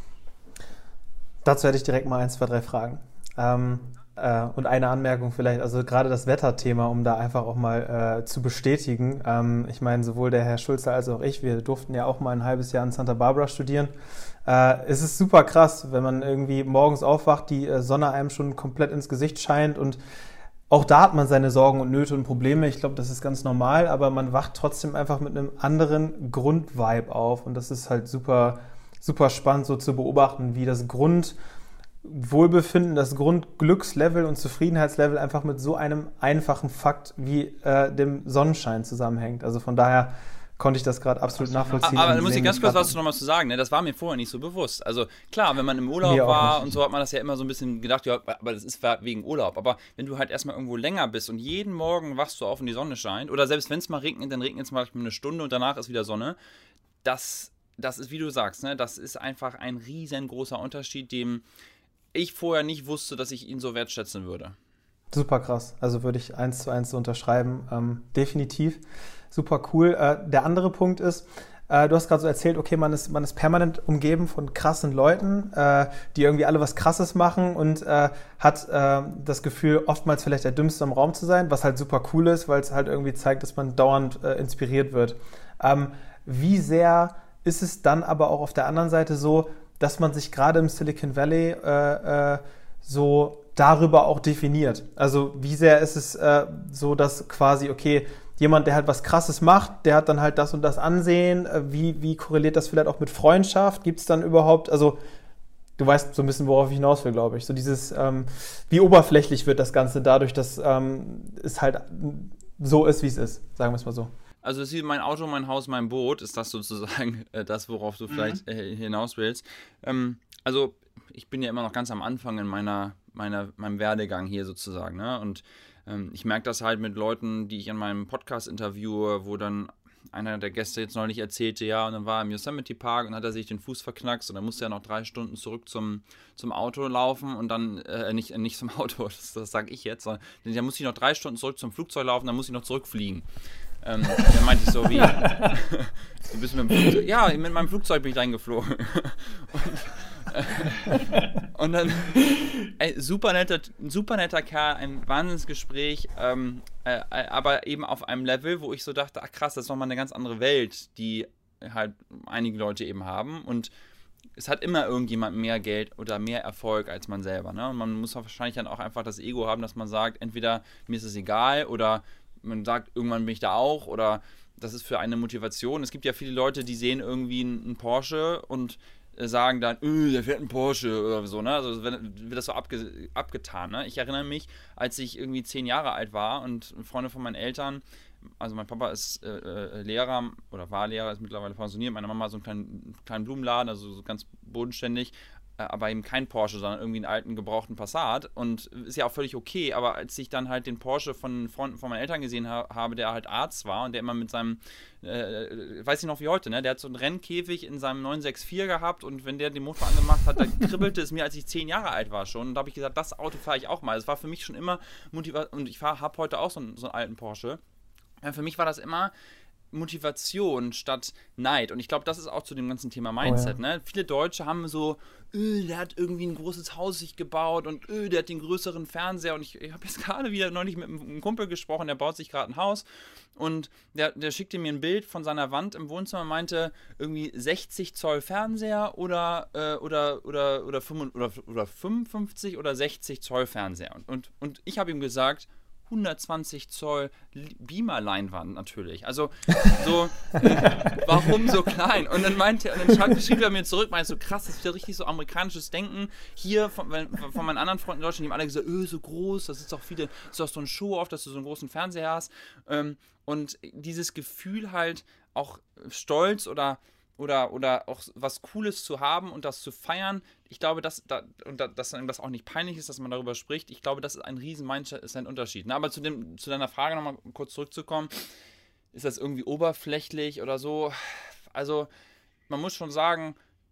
Dazu hätte ich direkt mal 1, 2, 3 Fragen. Und eine Anmerkung vielleicht, also gerade das Wetterthema, um da einfach auch mal zu bestätigen. Ich meine, sowohl der Herr Schulze als auch ich, wir durften ja auch mal ein halbes Jahr in Santa Barbara studieren. Es ist super krass, wenn man irgendwie morgens aufwacht, die Sonne einem schon komplett ins Gesicht scheint und auch da hat man seine Sorgen und Nöte und Probleme. Ich glaube, das ist ganz normal, aber man wacht trotzdem einfach mit einem anderen Grundvibe auf und das ist halt super, super spannend so zu beobachten, wie das Grundwohlbefinden, das Grundglückslevel und Zufriedenheitslevel einfach mit so einem einfachen Fakt wie dem Sonnenschein zusammenhängt. Also von daher konnte ich das gerade absolut nachvollziehen. Aber da muss ich ganz kurz was nochmal zu sagen, ne? Das war mir vorher nicht so bewusst. Also klar, wenn man im Urlaub war und so, hat man das ja immer so ein bisschen gedacht, ja, aber das ist wegen Urlaub. Aber wenn du halt erstmal irgendwo länger bist und jeden Morgen wachst du auf und die Sonne scheint, oder selbst wenn es mal regnet, dann regnet es mal eine Stunde und danach ist wieder Sonne, das das ist, wie du sagst, ne, das ist einfach ein riesengroßer Unterschied, dem ich vorher nicht wusste, dass ich ihn so wertschätzen würde. Super krass. Also würde ich 1:1 so unterschreiben. Definitiv. Super cool. Der andere Punkt ist, du hast gerade so erzählt, okay, man ist permanent umgeben von krassen Leuten, die irgendwie alle was Krasses machen und hat das Gefühl, oftmals vielleicht der Dümmste im Raum zu sein, was halt super cool ist, weil es halt irgendwie zeigt, dass man dauernd inspiriert wird. Wie sehr ist es dann aber auch auf der anderen Seite so, dass man sich gerade im Silicon Valley so darüber auch definiert? Also wie sehr ist es so, dass quasi, okay, jemand, der halt was Krasses macht, der hat dann halt das und das Ansehen. Wie korreliert das vielleicht auch mit Freundschaft? Gibt es dann überhaupt, also du weißt so ein bisschen, worauf ich hinaus will, glaube ich. So dieses, wie oberflächlich wird das Ganze dadurch, dass es halt so ist, wie es ist, sagen wir es mal so. Also es ist wie mein Auto, mein Haus, mein Boot, ist das sozusagen das, worauf du vielleicht hinaus willst. Also ich bin ja immer noch ganz am Anfang in meinem Werdegang hier sozusagen, ne? Und ich merke das halt mit Leuten, die ich in meinem Podcast interviewe, wo dann einer der Gäste jetzt neulich erzählte, ja, und dann war er im Yosemite Park und hat er sich den Fuß verknackst und dann musste er noch 3 Stunden zurück zum Auto laufen und dann, nicht zum Auto, das sage ich jetzt, sondern dann muss ich noch 3 Stunden zurück zum Flugzeug laufen, dann muss ich noch zurückfliegen. Dann meinte ich so, wie, du bist mit dem Flugzeug? Ja, mit meinem Flugzeug bin ich reingeflogen. Und dann, super netter Kerl, ein Wahnsinnsgespräch, aber eben auf einem Level, wo ich so dachte, ach krass, das ist nochmal eine ganz andere Welt, die halt einige Leute eben haben und es hat immer irgendjemand mehr Geld oder mehr Erfolg als man selber, ne? Und man muss wahrscheinlich dann auch einfach das Ego haben, dass man sagt, entweder mir ist es egal oder man sagt, irgendwann bin ich da auch oder das ist für eine Motivation. Es gibt ja viele Leute, die sehen irgendwie einen Porsche und sagen dann, der fährt ein Porsche oder so, ne? Also wird das so abgetan, ne? Ich erinnere mich, als ich irgendwie 10 Jahre alt war und Freunde von meinen Eltern, also mein Papa ist Lehrer oder war Lehrer, ist mittlerweile pensioniert, meine Mama hat so einen kleinen Blumenladen, also so ganz bodenständig, aber eben kein Porsche, sondern irgendwie einen alten, gebrauchten Passat und ist ja auch völlig okay, aber als ich dann halt den Porsche von Freunden von meinen Eltern gesehen habe, der halt Arzt war und der immer mit seinem, weiß ich noch wie heute, ne, der hat so einen Rennkäfig in seinem 964 gehabt und wenn der den Motor angemacht hat, dann kribbelte es mir, als ich 10 Jahre alt war schon und da habe ich gesagt, das Auto fahre ich auch mal. Das war für mich schon immer Motivation und ich habe heute auch so einen alten Porsche. Ja, für mich war das immer Motivation statt Neid. Und ich glaube, das ist auch zu dem ganzen Thema Mindset. Ne? Viele Deutsche haben so, der hat irgendwie ein großes Haus sich gebaut und der hat den größeren Fernseher. Und ich habe jetzt gerade wieder neulich mit einem Kumpel gesprochen, der baut sich gerade ein Haus und der schickte mir ein Bild von seiner Wand im Wohnzimmer und meinte irgendwie 60 Zoll Fernseher oder 55 oder 60 Zoll Fernseher. Und ich habe ihm gesagt, 120 Zoll Beamer-Leinwand natürlich. Also so, warum so klein? Und dann schrieb er mir zurück, meinte so, krass, das ist ja richtig so amerikanisches Denken. Hier von meinen anderen Freunden in Deutschland, die haben alle gesagt, so groß, das ist doch so ein Show-off, dass du so einen großen Fernseher hast. Und dieses Gefühl halt auch stolz oder auch was Cooles zu haben und das zu feiern, ich glaube, dass einem das auch nicht peinlich ist, dass man darüber spricht. Ich glaube, das ist ein riesen Mindset, ist ein Unterschied. Aber zu deiner Frage nochmal kurz zurückzukommen, ist das irgendwie oberflächlich oder so? Also, man muss schon sagen,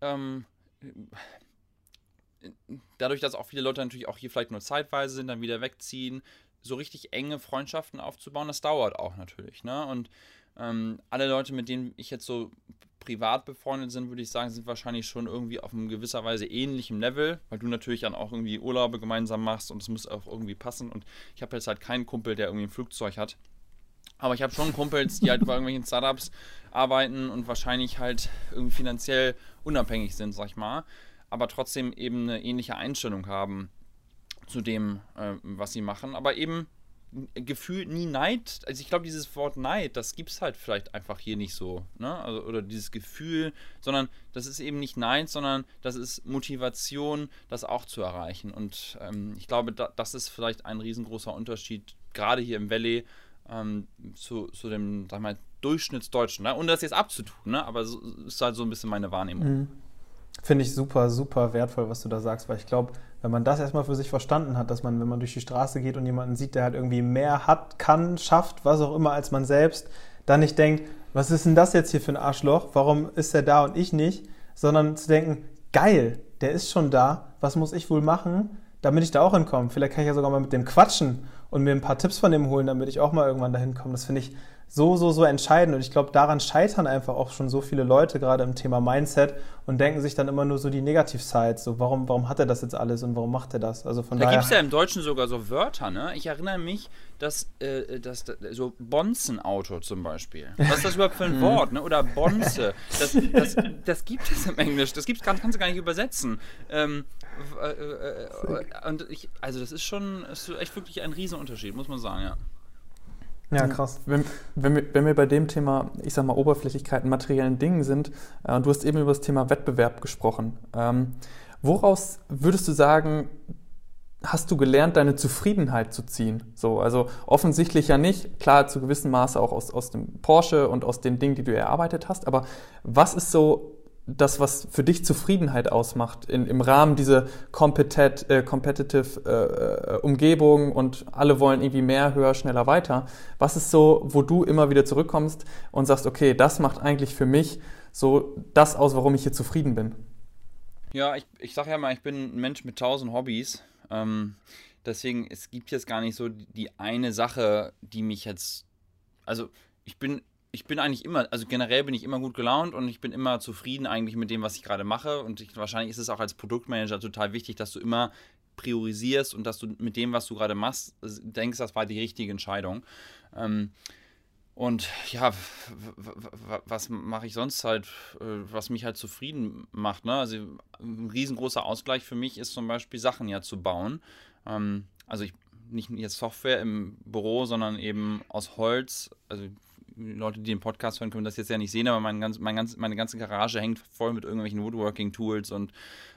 dadurch, dass auch viele Leute natürlich auch hier vielleicht nur zeitweise sind, dann wieder wegziehen, so richtig enge Freundschaften aufzubauen, das dauert auch natürlich, ne? Und alle Leute, mit denen ich jetzt so privat befreundet sind, würde ich sagen, sind wahrscheinlich schon irgendwie auf einem gewisser Weise ähnlichem Level, weil du natürlich dann auch irgendwie Urlaube gemeinsam machst und es muss auch irgendwie passen und ich habe jetzt halt keinen Kumpel, der irgendwie ein Flugzeug hat, aber ich habe schon Kumpels, die halt bei irgendwelchen Startups arbeiten und wahrscheinlich halt irgendwie finanziell unabhängig sind, sag ich mal, aber trotzdem eben eine ähnliche Einstellung haben zu dem, was sie machen, aber eben gefühlt nie Neid, also ich glaube, dieses Wort Neid, das gibt es halt vielleicht einfach hier nicht so, ne? Also, oder dieses Gefühl, sondern das ist eben nicht Neid, sondern das ist Motivation, das auch zu erreichen und ich glaube, das ist vielleicht ein riesengroßer Unterschied, gerade hier im Valley zu dem, sag mal, Durchschnittsdeutschen, ne? Ohne das jetzt abzutun, ne? Aber so ist halt so ein bisschen meine Wahrnehmung. Mhm. Finde ich super, super wertvoll, was du da sagst, weil ich glaube, wenn man das erstmal für sich verstanden hat, dass man, wenn man durch die Straße geht und jemanden sieht, der halt irgendwie mehr hat, kann, schafft, was auch immer als man selbst, dann nicht denkt, was ist denn das jetzt hier für ein Arschloch? Warum ist er da und ich nicht? Sondern zu denken, geil, der ist schon da, was muss ich wohl machen, damit ich da auch hinkomme? Vielleicht kann ich ja sogar mal mit dem quatschen und mir ein paar Tipps von dem holen, damit ich auch mal irgendwann dahin komme. Das finde ich so entscheidend und ich glaube, daran scheitern einfach auch schon so viele Leute, gerade im Thema Mindset und denken sich dann immer nur so die Negativ-Sides, so warum hat er das jetzt alles und warum macht er das? Also von da daher... gibt es ja im Deutschen sogar so Wörter, ne? Ich erinnere mich, dass so Bonzenauto zum Beispiel, was ist das überhaupt für ein Wort, ne? Oder Bonze, das gibt es im Englisch, kannst du gar nicht übersetzen. Und also das ist echt wirklich ein Riesenunterschied, muss man sagen, ja. Ja, krass. Wenn wir bei dem Thema, ich sag mal, Oberflächlichkeiten, materiellen Dingen sind, du hast eben über das Thema Wettbewerb gesprochen. Woraus würdest du sagen, hast du gelernt, deine Zufriedenheit zu ziehen? So, also offensichtlich ja nicht, klar zu gewissem Maße auch aus dem Porsche und aus den Dingen, die du erarbeitet hast, aber was ist so das, was für dich Zufriedenheit ausmacht im Rahmen dieser competitive Umgebung und alle wollen irgendwie mehr, höher, schneller, weiter. Was ist so, wo du immer wieder zurückkommst und sagst, okay, das macht eigentlich für mich so das aus, warum ich hier zufrieden bin? Ja, ich sag ja mal, ich bin ein Mensch mit 1000 Hobbys. Deswegen, es gibt jetzt gar nicht so die eine Sache, die mich jetzt, also ich bin eigentlich immer, also generell bin ich immer gut gelaunt und ich bin immer zufrieden eigentlich mit dem, was ich gerade mache und wahrscheinlich ist es auch als Produktmanager total wichtig, dass du immer priorisierst und dass du mit dem, was du gerade machst, denkst, das war die richtige Entscheidung. Und ja, was mache ich sonst halt, was mich halt zufrieden macht, ne? Also ein riesengroßer Ausgleich für mich ist zum Beispiel Sachen ja zu bauen. Also nicht jetzt Software im Büro, sondern eben aus Holz, also Leute, die den Podcast hören, können das jetzt ja nicht sehen, aber meine ganze Garage hängt voll mit irgendwelchen Woodworking-Tools und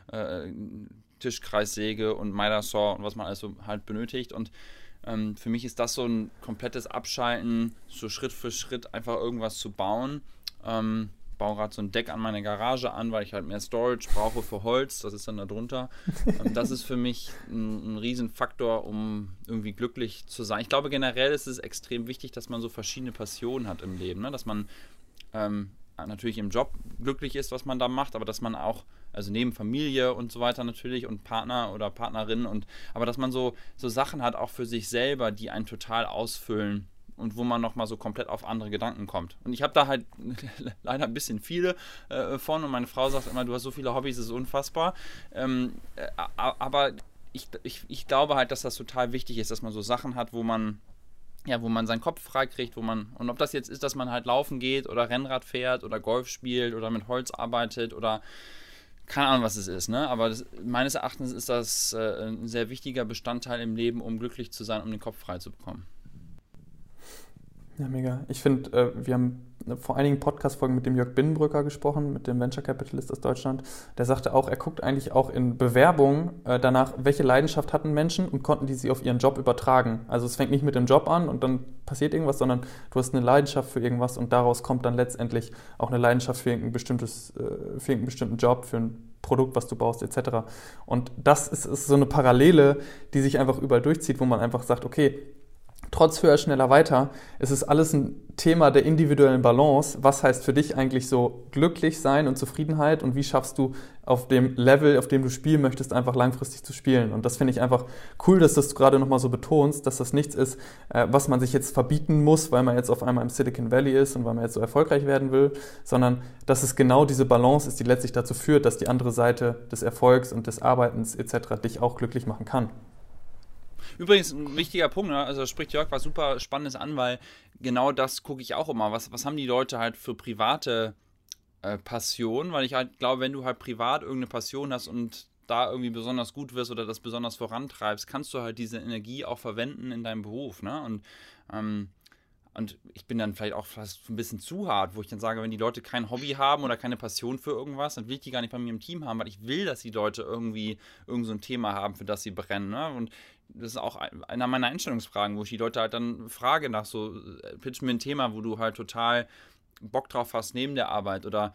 Tischkreissäge und Miter-Saw und was man alles so halt benötigt. Und für mich ist das so ein komplettes Abschalten, so Schritt für Schritt einfach irgendwas zu bauen. Baue gerade so ein Deck an meine Garage an, weil ich halt mehr Storage brauche für Holz, das ist dann da drunter. Das ist für mich ein Riesenfaktor, um irgendwie glücklich zu sein. Ich glaube, generell ist es extrem wichtig, dass man so verschiedene Passionen hat im Leben, ne? Dass man natürlich im Job glücklich ist, was man da macht, aber dass man auch, also neben Familie und so weiter natürlich und Partner oder Partnerin, aber dass man so Sachen hat, auch für sich selber, die einen total ausfüllen und wo man nochmal so komplett auf andere Gedanken kommt. Und ich habe da halt leider ein bisschen viele von und meine Frau sagt immer, du hast so viele Hobbys, das ist unfassbar. Aber ich glaube halt, dass das total wichtig ist, dass man so Sachen hat, wo man seinen Kopf frei kriegt, und ob das jetzt ist, dass man halt laufen geht oder Rennrad fährt oder Golf spielt oder mit Holz arbeitet oder keine Ahnung, was es ist, ne? Aber meines Erachtens ist das ein sehr wichtiger Bestandteil im Leben, um glücklich zu sein, um den Kopf frei zu bekommen. Ja, mega. Ich finde, wir haben vor einigen Podcast-Folgen mit dem Jörg Binnenbrücker gesprochen, mit dem Venture Capitalist aus Deutschland. Der sagte auch, er guckt eigentlich auch in Bewerbungen danach, welche Leidenschaft hatten Menschen und konnten die sie auf ihren Job übertragen. Also es fängt nicht mit dem Job an und dann passiert irgendwas, sondern du hast eine Leidenschaft für irgendwas und daraus kommt dann letztendlich auch eine Leidenschaft für irgendeinen bestimmten Job, für ein Produkt, was du baust, etc. Und das ist so eine Parallele, die sich einfach überall durchzieht, wo man einfach sagt, okay, trotz höher, schneller, weiter, es ist alles ein Thema der individuellen Balance. Was heißt für dich eigentlich so glücklich sein und Zufriedenheit und wie schaffst du auf dem Level, auf dem du spielen möchtest, einfach langfristig zu spielen? Und das finde ich einfach cool, dass das du gerade nochmal so betonst, dass das nichts ist, was man sich jetzt verbieten muss, weil man jetzt auf einmal im Silicon Valley ist und weil man jetzt so erfolgreich werden will, sondern dass es genau diese Balance ist, die letztlich dazu führt, dass die andere Seite des Erfolgs und des Arbeitens etc. dich auch glücklich machen kann. Übrigens ein wichtiger Punkt, ne? Also spricht Jörg was super Spannendes an, weil genau das gucke ich auch immer. Was haben die Leute halt für private Passion? Weil ich halt glaube, wenn du halt privat irgendeine Passion hast und da irgendwie besonders gut wirst oder das besonders vorantreibst, kannst du halt diese Energie auch verwenden in deinem Beruf, ne? Und ich bin dann vielleicht auch fast ein bisschen zu hart, wo ich dann sage, wenn die Leute kein Hobby haben oder keine Passion für irgendwas, dann will ich die gar nicht bei mir im Team haben, weil ich will, dass die Leute irgendwie irgend so ein Thema haben, für das sie brennen, ne? Und das ist auch einer meiner Einstellungsfragen, wo ich die Leute halt dann frage nach so, pitch mir ein Thema, wo du halt total Bock drauf hast neben der Arbeit oder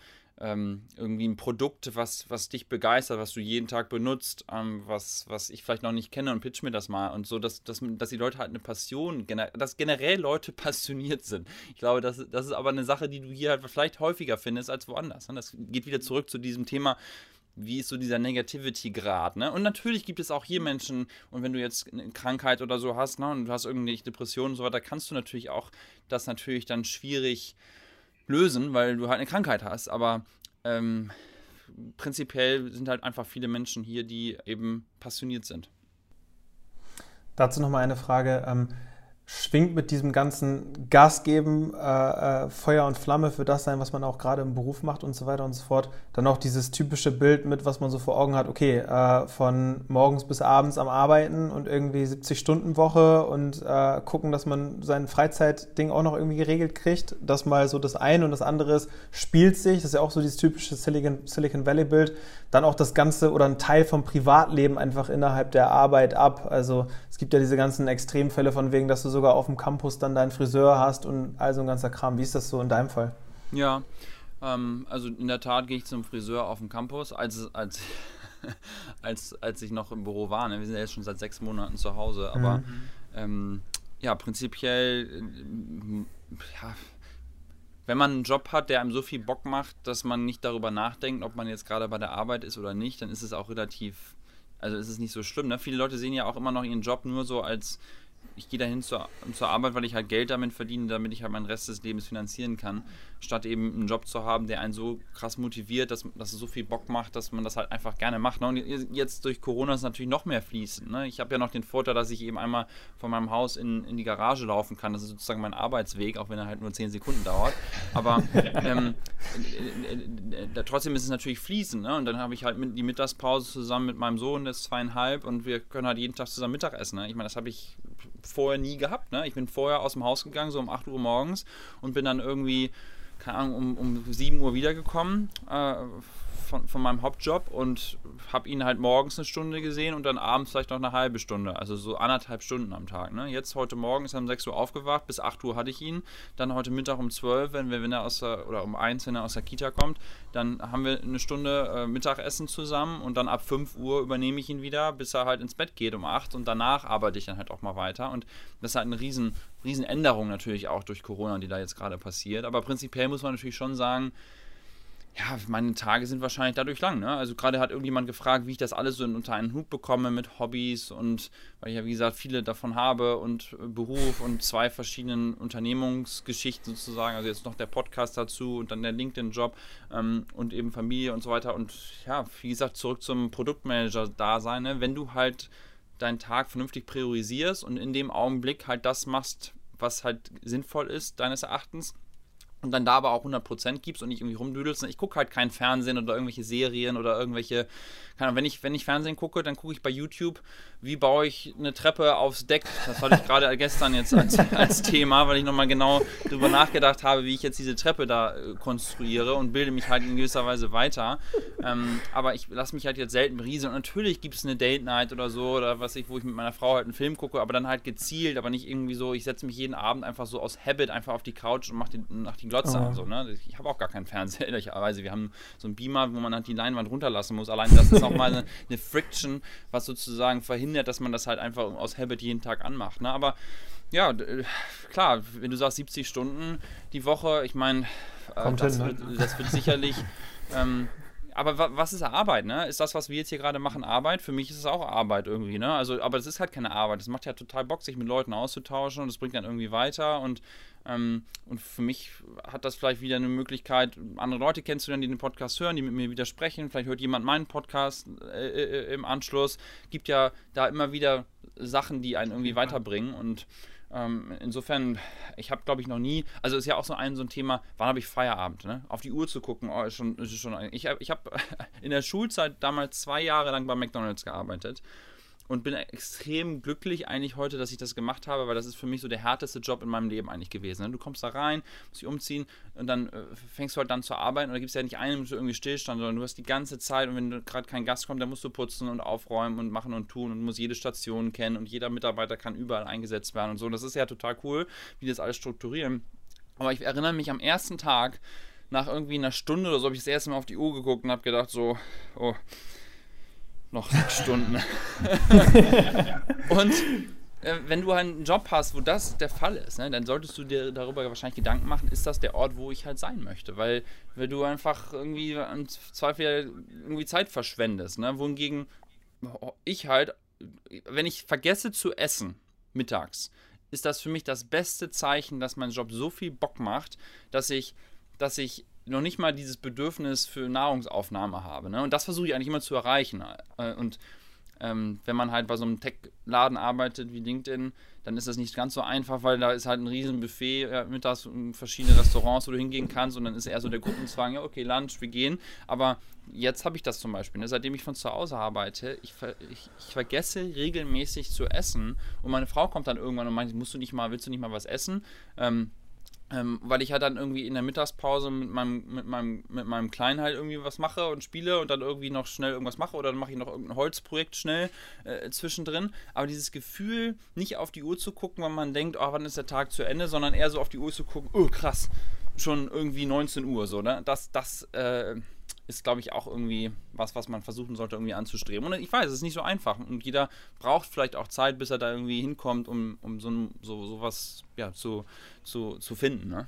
irgendwie ein Produkt, was dich begeistert, was du jeden Tag benutzt, was ich vielleicht noch nicht kenne und pitch mir das mal und so, dass die Leute halt eine Passion, dass generell Leute passioniert sind. Ich glaube, das ist aber eine Sache, die du hier halt vielleicht häufiger findest als woanders. Ne? Das geht wieder zurück zu diesem Thema, wie ist so dieser Negativity-Grad, ne? Und natürlich gibt es auch hier Menschen, und wenn du jetzt eine Krankheit oder so hast, ne, und du hast irgendwelche Depressionen und so weiter, kannst du natürlich auch das natürlich dann schwierig lösen, weil du halt eine Krankheit hast, aber prinzipiell sind halt einfach viele Menschen hier, die eben passioniert sind. Dazu nochmal eine Frage. Schwingt mit diesem ganzen Gas geben, Feuer und Flamme für das sein, was man auch gerade im Beruf macht und so weiter und so fort, dann auch dieses typische Bild mit, was man so vor Augen hat, okay, von morgens bis abends am Arbeiten und irgendwie 70-Stunden-Woche und gucken, dass man sein Freizeitding auch noch irgendwie geregelt kriegt. Das mal so das eine und das andere ist, spielt sich, das ist ja auch so dieses typische Silicon Valley-Bild, dann auch das Ganze oder ein Teil vom Privatleben einfach innerhalb der Arbeit ab. Also es gibt ja diese ganzen Extremfälle von wegen, dass du sogar auf dem Campus dann deinen Friseur hast und all so ein ganzer Kram. Wie ist das so in deinem Fall? Ja, also in der Tat gehe ich zum Friseur auf dem Campus, als ich noch im Büro war. Ne? Wir sind ja jetzt schon seit 6 Monaten zu Hause, aber ja, prinzipiell, ja, wenn man einen Job hat, der einem so viel Bock macht, dass man nicht darüber nachdenkt, ob man jetzt gerade bei der Arbeit ist oder nicht, dann ist es auch relativ, also ist es nicht so schlimm. Ne? Viele Leute sehen ja auch immer noch ihren Job nur so als, ich gehe dahin zur Arbeit, weil ich halt Geld damit verdiene, damit ich halt meinen Rest des Lebens finanzieren kann, statt eben einen Job zu haben, der einen so krass motiviert, dass es so viel Bock macht, dass man das halt einfach gerne macht. Ne? Und jetzt durch Corona ist es natürlich noch mehr fließend. Ne? Ich habe ja noch den Vorteil, dass ich eben einmal von meinem Haus in die Garage laufen kann. Das ist sozusagen mein Arbeitsweg, auch wenn er halt nur 10 Sekunden dauert. Aber trotzdem ist es natürlich fließend. Ne? Und dann habe ich halt die Mittagspause zusammen mit meinem Sohn, der ist 2,5, und wir können halt jeden Tag zusammen Mittag essen. Ne? Ich meine, das habe ich vorher nie gehabt. Ne? Ich bin vorher aus dem Haus gegangen, so um 8 Uhr morgens, und bin dann irgendwie, keine Ahnung, um 7 Uhr wiedergekommen von meinem Hauptjob und habe ihn halt morgens eine Stunde gesehen und dann abends vielleicht noch eine halbe Stunde, also so 1,5 Stunden am Tag. Ne? Jetzt, heute Morgen ist er um 6 Uhr aufgewacht, bis 8 Uhr hatte ich ihn, dann heute Mittag um 12, wenn er oder um 1, wenn er aus der Kita kommt, dann haben wir eine Stunde Mittagessen zusammen und dann ab 5 Uhr übernehme ich ihn wieder, bis er halt ins Bett geht um 8, und danach arbeite ich dann halt auch mal weiter, und das ist halt eine riesen Änderung natürlich auch durch Corona, die da jetzt gerade passiert, aber prinzipiell muss man natürlich schon sagen, ja, meine Tage sind wahrscheinlich dadurch lang. Ne? Also gerade hat irgendjemand gefragt, wie ich das alles so unter einen Hut bekomme mit Hobbys, und weil ich ja, wie gesagt, viele davon habe und Beruf und 2 verschiedenen Unternehmungsgeschichten sozusagen, also jetzt noch der Podcast dazu und dann der LinkedIn-Job und eben Familie und so weiter, und ja, wie gesagt, zurück zum Produktmanager-Dasein, ne? Wenn du halt deinen Tag vernünftig priorisierst und in dem Augenblick halt das machst, was halt sinnvoll ist, deines Erachtens, und dann da aber auch 100% gibst und nicht irgendwie rumdüdelst. Ich gucke halt kein Fernsehen oder irgendwelche Serien oder irgendwelche, keine Ahnung, wenn ich Fernsehen gucke, dann gucke ich bei YouTube, wie baue ich eine Treppe aufs Deck. Das hatte ich gerade gestern jetzt als Thema, weil ich nochmal genau darüber nachgedacht habe, wie ich jetzt diese Treppe da konstruiere, und bilde mich halt in gewisser Weise weiter. Aber ich lasse mich halt jetzt selten berieseln. Und natürlich gibt es eine Date Night oder so, oder wo ich mit meiner Frau halt einen Film gucke, aber dann halt gezielt, aber nicht irgendwie so, ich setze mich jeden Abend einfach so aus Habit einfach auf die Couch und mache die Glotze an. So, ne? Ich habe auch gar keinen Fernseher, ehrlicherweise. Wir haben so einen Beamer, wo man halt die Leinwand runterlassen muss. Allein das ist auch mal eine Friction, was sozusagen verhindert, dass man das halt einfach aus Habit jeden Tag anmacht. Ne? Aber ja, klar, wenn du sagst 70 Stunden die Woche, ich meine, das wird sicherlich... aber was ist Arbeit, ne? Ist das, was wir jetzt hier gerade machen, Arbeit? Für mich ist es auch Arbeit irgendwie, ne? Also, aber das ist halt keine Arbeit. Das macht ja total Bock, sich mit Leuten auszutauschen, und das bringt dann irgendwie weiter, und für mich hat das vielleicht wieder eine Möglichkeit, andere Leute kennenzulernen, die den Podcast hören, die mit mir widersprechen. Vielleicht hört jemand meinen Podcast im Anschluss. Gibt ja da immer wieder Sachen, die einen irgendwie weiterbringen, und insofern, ich habe, glaube ich, noch nie, also ist ja auch so ein Thema, wann habe ich Feierabend, ne? Auf die Uhr zu gucken, ist schon ich habe in der Schulzeit damals 2 Jahre lang bei McDonald's gearbeitet und bin extrem glücklich eigentlich heute, dass ich das gemacht habe, weil das ist für mich so der härteste Job in meinem Leben eigentlich gewesen. Ne? Du kommst da rein, musst dich umziehen, und dann fängst du halt dann zu arbeiten, und da gibt es ja nicht einen, so irgendwie Stillstand, sondern du hast die ganze Zeit, und wenn gerade kein Gast kommt, dann musst du putzen und aufräumen und machen und tun und musst jede Station kennen, und jeder Mitarbeiter kann überall eingesetzt werden und so. Und das ist ja total cool, wie die das alles strukturieren. Aber ich erinnere mich am ersten Tag, nach irgendwie einer Stunde oder so habe ich das erste Mal auf die Uhr geguckt und habe gedacht so, oh, noch 6 Stunden. Und wenn du halt einen Job hast, wo das der Fall ist, ne, dann solltest du dir darüber wahrscheinlich Gedanken machen, ist das der Ort, wo ich halt sein möchte, weil du einfach irgendwie im Zweifel irgendwie Zeit verschwendest, ne, wohingegen ich halt, wenn ich vergesse zu essen mittags, ist das für mich das beste Zeichen, dass mein Job so viel Bock macht, dass ich noch nicht mal dieses Bedürfnis für Nahrungsaufnahme habe, ne, und das versuche ich eigentlich immer zu erreichen, und wenn man halt bei so einem Tech-Laden arbeitet wie LinkedIn, dann ist das nicht ganz so einfach, weil da ist halt ein riesen Buffet mittags, verschiedene Restaurants, wo du hingehen kannst, und dann ist eher so der Gruppenzwang, ja okay, Lunch, wir gehen. Aber jetzt habe ich das zum Beispiel, ne? Seitdem ich von zu Hause arbeite, ich vergesse regelmäßig zu essen, und meine Frau kommt dann irgendwann und meint, willst du nicht mal was essen? Weil ich halt dann irgendwie in der Mittagspause mit meinem Kleinen halt irgendwie was mache und spiele und dann irgendwie noch schnell irgendwas mache, oder dann mache ich noch irgendein Holzprojekt schnell zwischendrin. Aber dieses Gefühl, nicht auf die Uhr zu gucken, wenn man denkt, oh, wann ist der Tag zu Ende, sondern eher so auf die Uhr zu gucken, oh krass, schon irgendwie 19 Uhr so, ne? Das ist, glaube ich, auch irgendwie was man versuchen sollte, irgendwie anzustreben. Und ich weiß, es ist nicht so einfach. Und jeder braucht vielleicht auch Zeit, bis er da irgendwie hinkommt, um sowas ja, zu finden. Ne?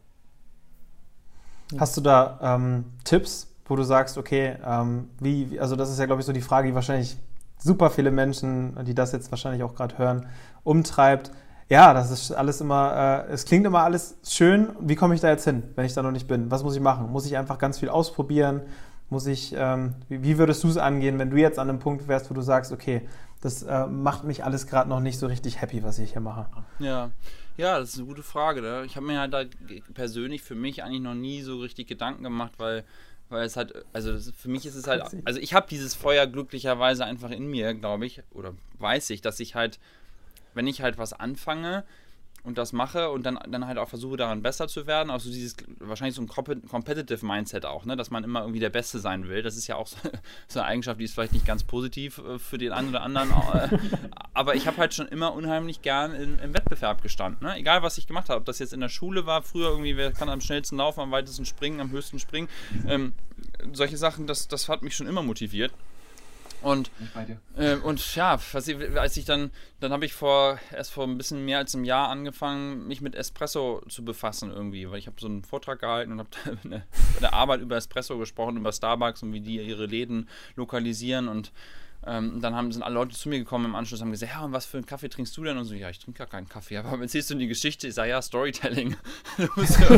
Hast du da Tipps, wo du sagst, okay, also das ist ja, glaube ich, so die Frage, die wahrscheinlich super viele Menschen, die das jetzt wahrscheinlich auch gerade hören, umtreibt. Ja, das ist alles immer, es klingt immer alles schön. Wie komme ich da jetzt hin, wenn ich da noch nicht bin? Was muss ich machen? Muss ich einfach ganz viel ausprobieren? Wie würdest du es angehen, wenn du jetzt an einem Punkt wärst, wo du sagst, okay, das macht mich alles gerade noch nicht so richtig happy, was ich hier mache? Ja, das ist eine gute Frage. Ne? Ich habe mir halt da persönlich für mich eigentlich noch nie so richtig Gedanken gemacht, weil es halt, also für mich ist es halt, also ich habe dieses Feuer glücklicherweise einfach in mir, glaube ich, oder weiß ich, dass ich halt, wenn ich halt was anfange und das mache und dann halt auch versuche, daran besser zu werden, also dieses, wahrscheinlich so ein Competitive Mindset auch, ne, dass man immer irgendwie der Beste sein will, das ist ja auch so eine Eigenschaft, die ist vielleicht nicht ganz positiv für den einen oder anderen, aber ich habe halt schon immer unheimlich gern im Wettbewerb gestanden, ne? Egal was ich gemacht habe, ob das jetzt in der Schule war, früher irgendwie, wer kann am schnellsten laufen, am weitesten springen, am höchsten springen, solche Sachen, das hat mich schon immer motiviert. Und ja, als ich dann habe ich erst vor ein bisschen mehr als einem Jahr angefangen, mich mit Espresso zu befassen irgendwie, weil ich habe so einen Vortrag gehalten und habe bei der Arbeit über Espresso gesprochen, über Starbucks und wie die ihre Läden lokalisieren, und dann sind alle Leute zu mir gekommen im Anschluss und haben gesagt, ja, und was für einen Kaffee trinkst du denn? Und so, ja, ich trinke gar keinen Kaffee, aber erzählst du die Geschichte? Ich sage, ja, Storytelling. Du musst ja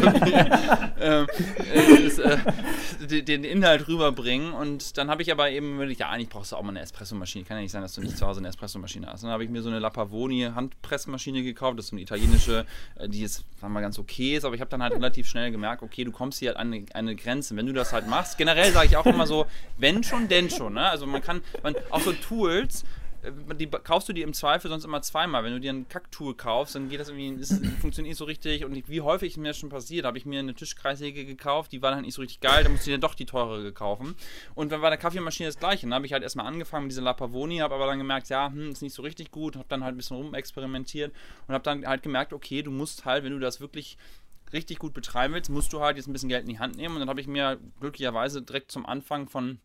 irgendwie den Inhalt rüberbringen, und dann habe ich aber eben wirklich, ja, eigentlich brauchst du auch mal eine Espressomaschine. Kann ja nicht sein, dass du nicht zu Hause eine Espressomaschine hast. Und dann habe ich mir so eine La Pavoni Handpressmaschine gekauft, das ist so eine italienische, die jetzt, sagen wir mal, ganz okay ist, aber ich habe dann halt relativ schnell gemerkt, okay, du kommst hier an eine Grenze, wenn du das halt machst. Generell sage ich auch immer so, wenn schon, denn schon, ne? Also auch so Tools, die kaufst du dir im Zweifel sonst immer zweimal. Wenn du dir ein Kack-Tool kaufst, dann geht das irgendwie, funktioniert nicht so richtig. Und wie häufig ist mir das schon passiert, habe ich mir eine Tischkreissäge gekauft, die war dann nicht so richtig geil, da musste ich dann doch die teurere kaufen. Und dann war der Kaffeemaschine das Gleiche. Dann habe ich halt erstmal angefangen mit dieser La Pavoni, habe aber dann gemerkt, ja, ist nicht so richtig gut, habe dann halt ein bisschen rumexperimentiert und habe dann halt gemerkt, okay, du musst halt, wenn du das wirklich richtig gut betreiben willst, musst du halt jetzt ein bisschen Geld in die Hand nehmen. Und dann habe ich mir glücklicherweise direkt zum Anfang vom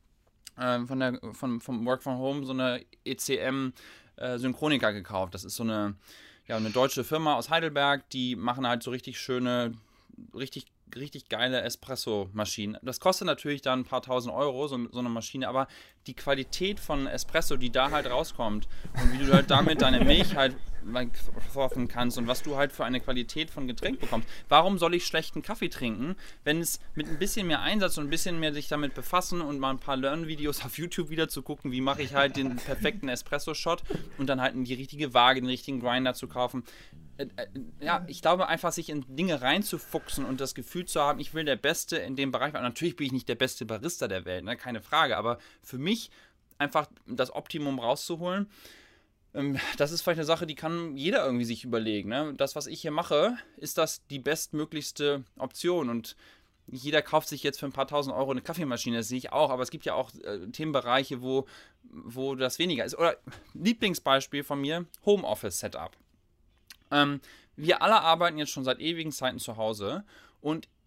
Work from Home so eine ECM Synchronica gekauft. Das ist so eine deutsche Firma aus Heidelberg, die machen halt so richtig schöne, richtig geile Espresso-Maschinen. Das kostet natürlich dann ein paar tausend Euro, so eine Maschine, aber die Qualität von Espresso, die da halt rauskommt und wie du halt damit deine Milch halt versorgen kannst und was du halt für eine Qualität von Getränk bekommst. Warum soll ich schlechten Kaffee trinken, wenn es mit ein bisschen mehr Einsatz und ein bisschen mehr sich damit befassen und mal ein paar Learn-Videos auf YouTube wieder zu gucken, wie mache ich halt den perfekten Espresso-Shot und dann halt die richtige Waage, den richtigen Grinder zu kaufen. Ja, ich glaube einfach, sich in Dinge reinzufuchsen und das Gefühl zu haben, ich will der Beste in dem Bereich sein. Natürlich bin ich nicht der beste Barista der Welt, ne? Keine Frage, aber für mich einfach das Optimum rauszuholen, das ist vielleicht eine Sache, die kann jeder irgendwie sich überlegen. Ne? Das, was ich hier mache, ist das die bestmöglichste Option, und jeder kauft sich jetzt für ein paar tausend Euro eine Kaffeemaschine, das sehe ich auch, aber es gibt ja auch Themenbereiche, wo das weniger ist. Oder Lieblingsbeispiel von mir, Homeoffice-Setup. Wir alle arbeiten jetzt schon seit ewigen Zeiten zu Hause, und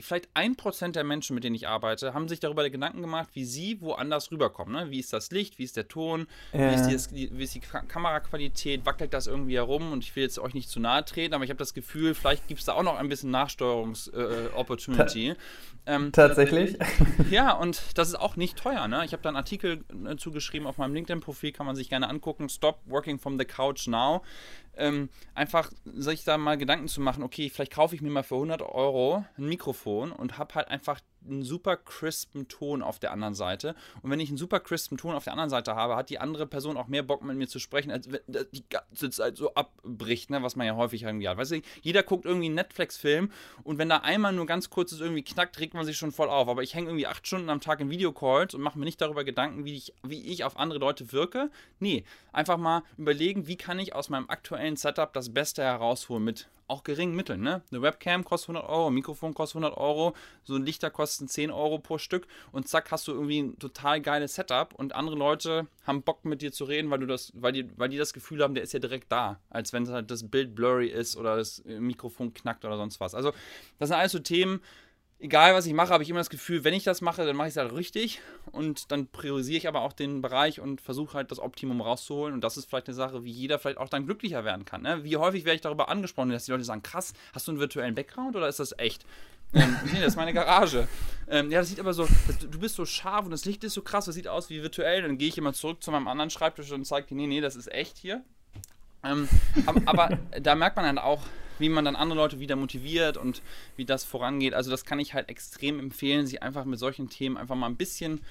vielleicht 1% der Menschen, mit denen ich arbeite, haben sich darüber Gedanken gemacht, wie sie woanders rüberkommen. Ne? Wie ist das Licht, wie ist der Ton, wie ist die Kameraqualität, wackelt das irgendwie herum? Und ich will jetzt euch nicht zu nahe treten, aber ich habe das Gefühl, vielleicht gibt es da auch noch ein bisschen Nachsteuerungs-Opportunity. Tatsächlich? Ja, und das ist auch nicht teuer. Ne? Ich habe da einen Artikel zugeschrieben auf meinem LinkedIn-Profil, kann man sich gerne angucken. Stop working from the couch now. Einfach sich da mal Gedanken zu machen, okay, vielleicht kaufe ich mir mal für 100 € ein Mikrofon und habe halt einfach einen super crispen Ton auf der anderen Seite. Und wenn ich einen super crispen Ton auf der anderen Seite habe, hat die andere Person auch mehr Bock mit mir zu sprechen, als wenn die ganze Zeit so abbricht, ne, was man ja häufig irgendwie hat. Weißt du, jeder guckt irgendwie einen Netflix-Film und wenn da einmal nur ganz kurz ist irgendwie knackt, regt man sich schon voll auf. Aber ich hänge irgendwie 8 Stunden am Tag in Videocalls und mache mir nicht darüber Gedanken, wie ich auf andere Leute wirke. Nee, einfach mal überlegen, wie kann ich aus meinem aktuellen Setup das Beste herausholen mit auch geringen Mitteln, ne? Eine Webcam kostet 100 €, ein Mikrofon kostet 100 €, so ein Lichter kosten 10 € pro Stück und zack, hast du irgendwie ein total geiles Setup und andere Leute haben Bock mit dir zu reden, weil die das Gefühl haben, der ist ja direkt da, als wenn halt das Bild blurry ist oder das Mikrofon knackt oder sonst was. Also das sind alles so Themen, egal was ich mache, habe ich immer das Gefühl, wenn ich das mache, dann mache ich es halt richtig und dann priorisiere ich aber auch den Bereich und versuche halt das Optimum rauszuholen und das ist vielleicht eine Sache, wie jeder vielleicht auch dann glücklicher werden kann. Ne? Wie häufig werde ich darüber angesprochen, dass die Leute sagen, krass, hast du einen virtuellen Background oder ist das echt? Nee, das ist meine Garage. Ja, das sieht aber so, du bist so scharf und das Licht ist so krass, das sieht aus wie virtuell. Dann gehe ich immer zurück zu meinem anderen Schreibtisch und zeige, nee, das ist echt hier. Aber da merkt man dann auch, wie man dann andere Leute wieder motiviert und wie das vorangeht. Also das kann ich halt extrem empfehlen, sich einfach mit solchen Themen einfach mal ein bisschen,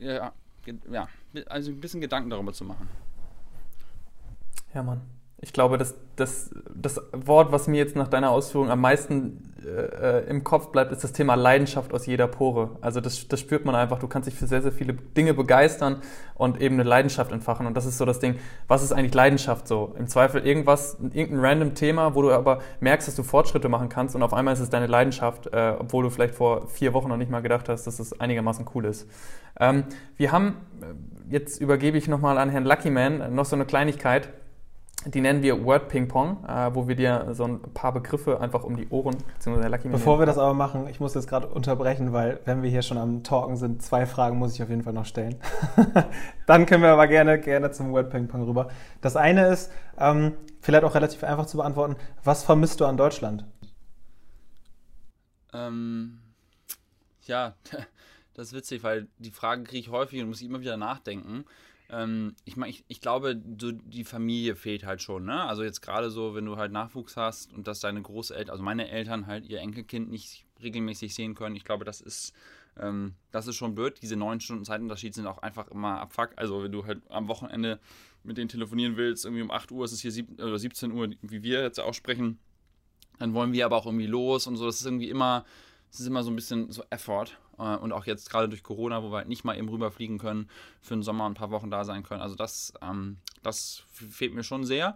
also ein bisschen Gedanken darüber zu machen. Ja, Mann. Ich glaube, das Wort, was mir jetzt nach deiner Ausführung am meisten im Kopf bleibt, ist das Thema Leidenschaft aus jeder Pore. Also das spürt man einfach. Du kannst dich für sehr, sehr viele Dinge begeistern und eben eine Leidenschaft entfachen. Und das ist so das Ding, was ist eigentlich Leidenschaft so? Im Zweifel irgendein random Thema, wo du aber merkst, dass du Fortschritte machen kannst und auf einmal ist es deine Leidenschaft, obwohl du vielleicht vor 4 Wochen noch nicht mal gedacht hast, dass das einigermaßen cool ist. Wir haben, jetzt übergebe ich nochmal an Herrn Luckyman, noch so eine Kleinigkeit. Die nennen wir Word Ping Pong, wo wir dir so ein paar Begriffe einfach um die Ohren, beziehungsweise Lucky Man. Bevor wir das aber machen, ich muss jetzt gerade unterbrechen, weil wenn wir hier schon am Talken sind, 2 Fragen muss ich auf jeden Fall noch stellen. Dann können wir aber gerne zum Word Ping Pong rüber. Das eine ist, vielleicht auch relativ einfach zu beantworten, was vermisst du an Deutschland? Ja, das ist witzig, weil die Fragen kriege ich häufig und muss immer wieder nachdenken. Ich glaube, die Familie fehlt halt schon, ne? Also jetzt gerade so, wenn du halt Nachwuchs hast und dass deine Großeltern, also meine Eltern halt ihr Enkelkind nicht regelmäßig sehen können, ich glaube, das ist schon blöd. Diese 9 Stunden Zeitunterschied sind auch einfach immer Abfuck. Also wenn du halt am Wochenende mit denen telefonieren willst, irgendwie um 8 Uhr, ist es hier 17 Uhr, wie wir jetzt auch sprechen, dann wollen wir aber auch irgendwie los und so. Das ist irgendwie immer so ein bisschen so Effort. Und auch jetzt gerade durch Corona, wo wir halt nicht mal eben rüberfliegen können, für den Sommer ein paar Wochen da sein können. Also das fehlt mir schon sehr.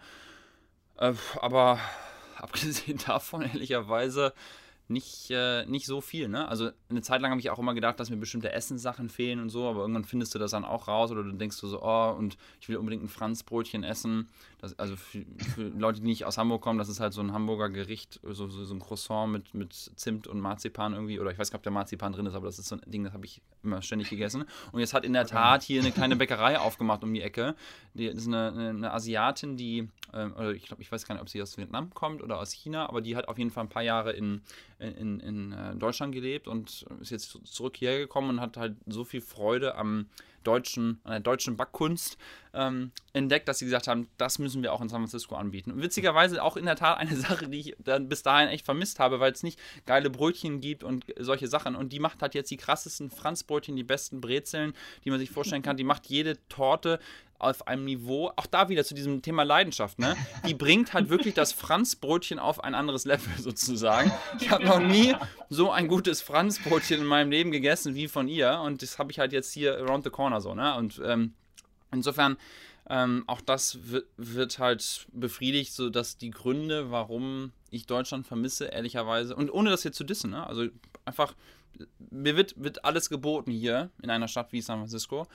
Aber abgesehen davon, ehrlicherweise, nicht so viel, ne? Also eine Zeit lang habe ich auch immer gedacht, dass mir bestimmte Essenssachen fehlen und so, aber irgendwann findest du das dann auch raus oder du denkst so, oh, und ich will unbedingt ein Franzbrötchen essen. Also für Leute, die nicht aus Hamburg kommen, das ist halt so ein Hamburger Gericht, so ein Croissant mit Zimt und Marzipan irgendwie, oder ich weiß gar nicht, ob der Marzipan drin ist, aber das ist so ein Ding, das habe ich immer ständig gegessen. Und jetzt hat in der Tat hier eine kleine Bäckerei aufgemacht um die Ecke. Das ist eine Asiatin, die, ich weiß gar nicht, ob sie aus Vietnam kommt oder aus China, aber die hat auf jeden Fall ein paar Jahre in Deutschland gelebt und ist jetzt zurück hierher gekommen und hat halt so viel Freude an der deutschen Backkunst entdeckt, dass sie gesagt haben, das müssen wir auch in San Francisco anbieten. Und witzigerweise auch in der Tat eine Sache, die ich dann bis dahin echt vermisst habe, weil es nicht geile Brötchen gibt und solche Sachen. Und die macht halt jetzt die krassesten Franzbrötchen, die besten Brezeln, die man sich vorstellen kann. Die macht jede Torte auf einem Niveau, auch da wieder zu diesem Thema Leidenschaft, ne? Die bringt halt wirklich das Franzbrötchen auf ein anderes Level sozusagen. Ich habe noch nie so ein gutes Franzbrötchen in meinem Leben gegessen wie von ihr und das habe ich halt jetzt hier around the corner so, ne? Und insofern auch das wird halt befriedigt, sodass die Gründe, warum ich Deutschland vermisse, ehrlicherweise, und ohne das jetzt zu dissen, ne? Also einfach, mir wird alles geboten hier in einer Stadt wie San Francisco.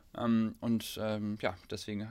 Deswegen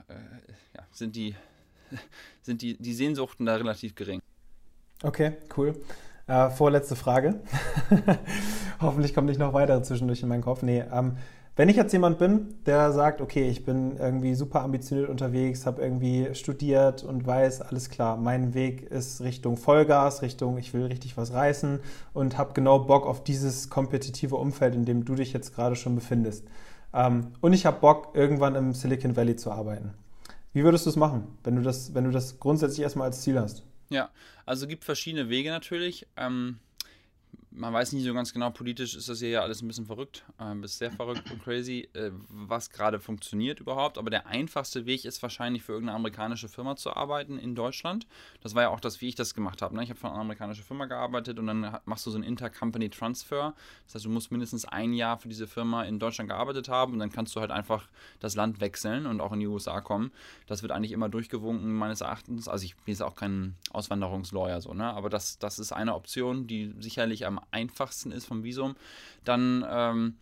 sind die Sehnsuchten da relativ gering. Okay, cool. Vorletzte Frage. Hoffentlich kommt nicht noch weitere zwischendurch in meinen Kopf. Nee, wenn ich jetzt jemand bin, der sagt, okay, ich bin irgendwie super ambitioniert unterwegs, habe irgendwie studiert und weiß, alles klar, mein Weg ist Richtung Vollgas, Richtung ich will richtig was reißen und habe genau Bock auf dieses kompetitive Umfeld, in dem du dich jetzt gerade schon befindest. Und ich habe Bock, irgendwann im Silicon Valley zu arbeiten. Wie würdest du es machen, wenn du das grundsätzlich erstmal als Ziel hast? Ja, also gibt verschiedene Wege natürlich. Man weiß nicht so ganz genau, politisch ist das hier ja alles ein bisschen verrückt, ist sehr verrückt und crazy, was gerade funktioniert überhaupt. Aber der einfachste Weg ist wahrscheinlich für irgendeine amerikanische Firma zu arbeiten in Deutschland. Das war ja auch das, wie ich das gemacht habe. Ne? Ich habe für eine amerikanische Firma gearbeitet und dann machst du so einen Intercompany Transfer. Das heißt, du musst mindestens ein Jahr für diese Firma in Deutschland gearbeitet haben und dann kannst du halt einfach das Land wechseln und auch in die USA kommen. Das wird eigentlich immer durchgewunken, meines Erachtens. Also ich bin jetzt auch kein Auswanderungslawyer, so, ne? Aber das ist eine Option, die sicherlich am einfachsten ist vom Visum. Dann,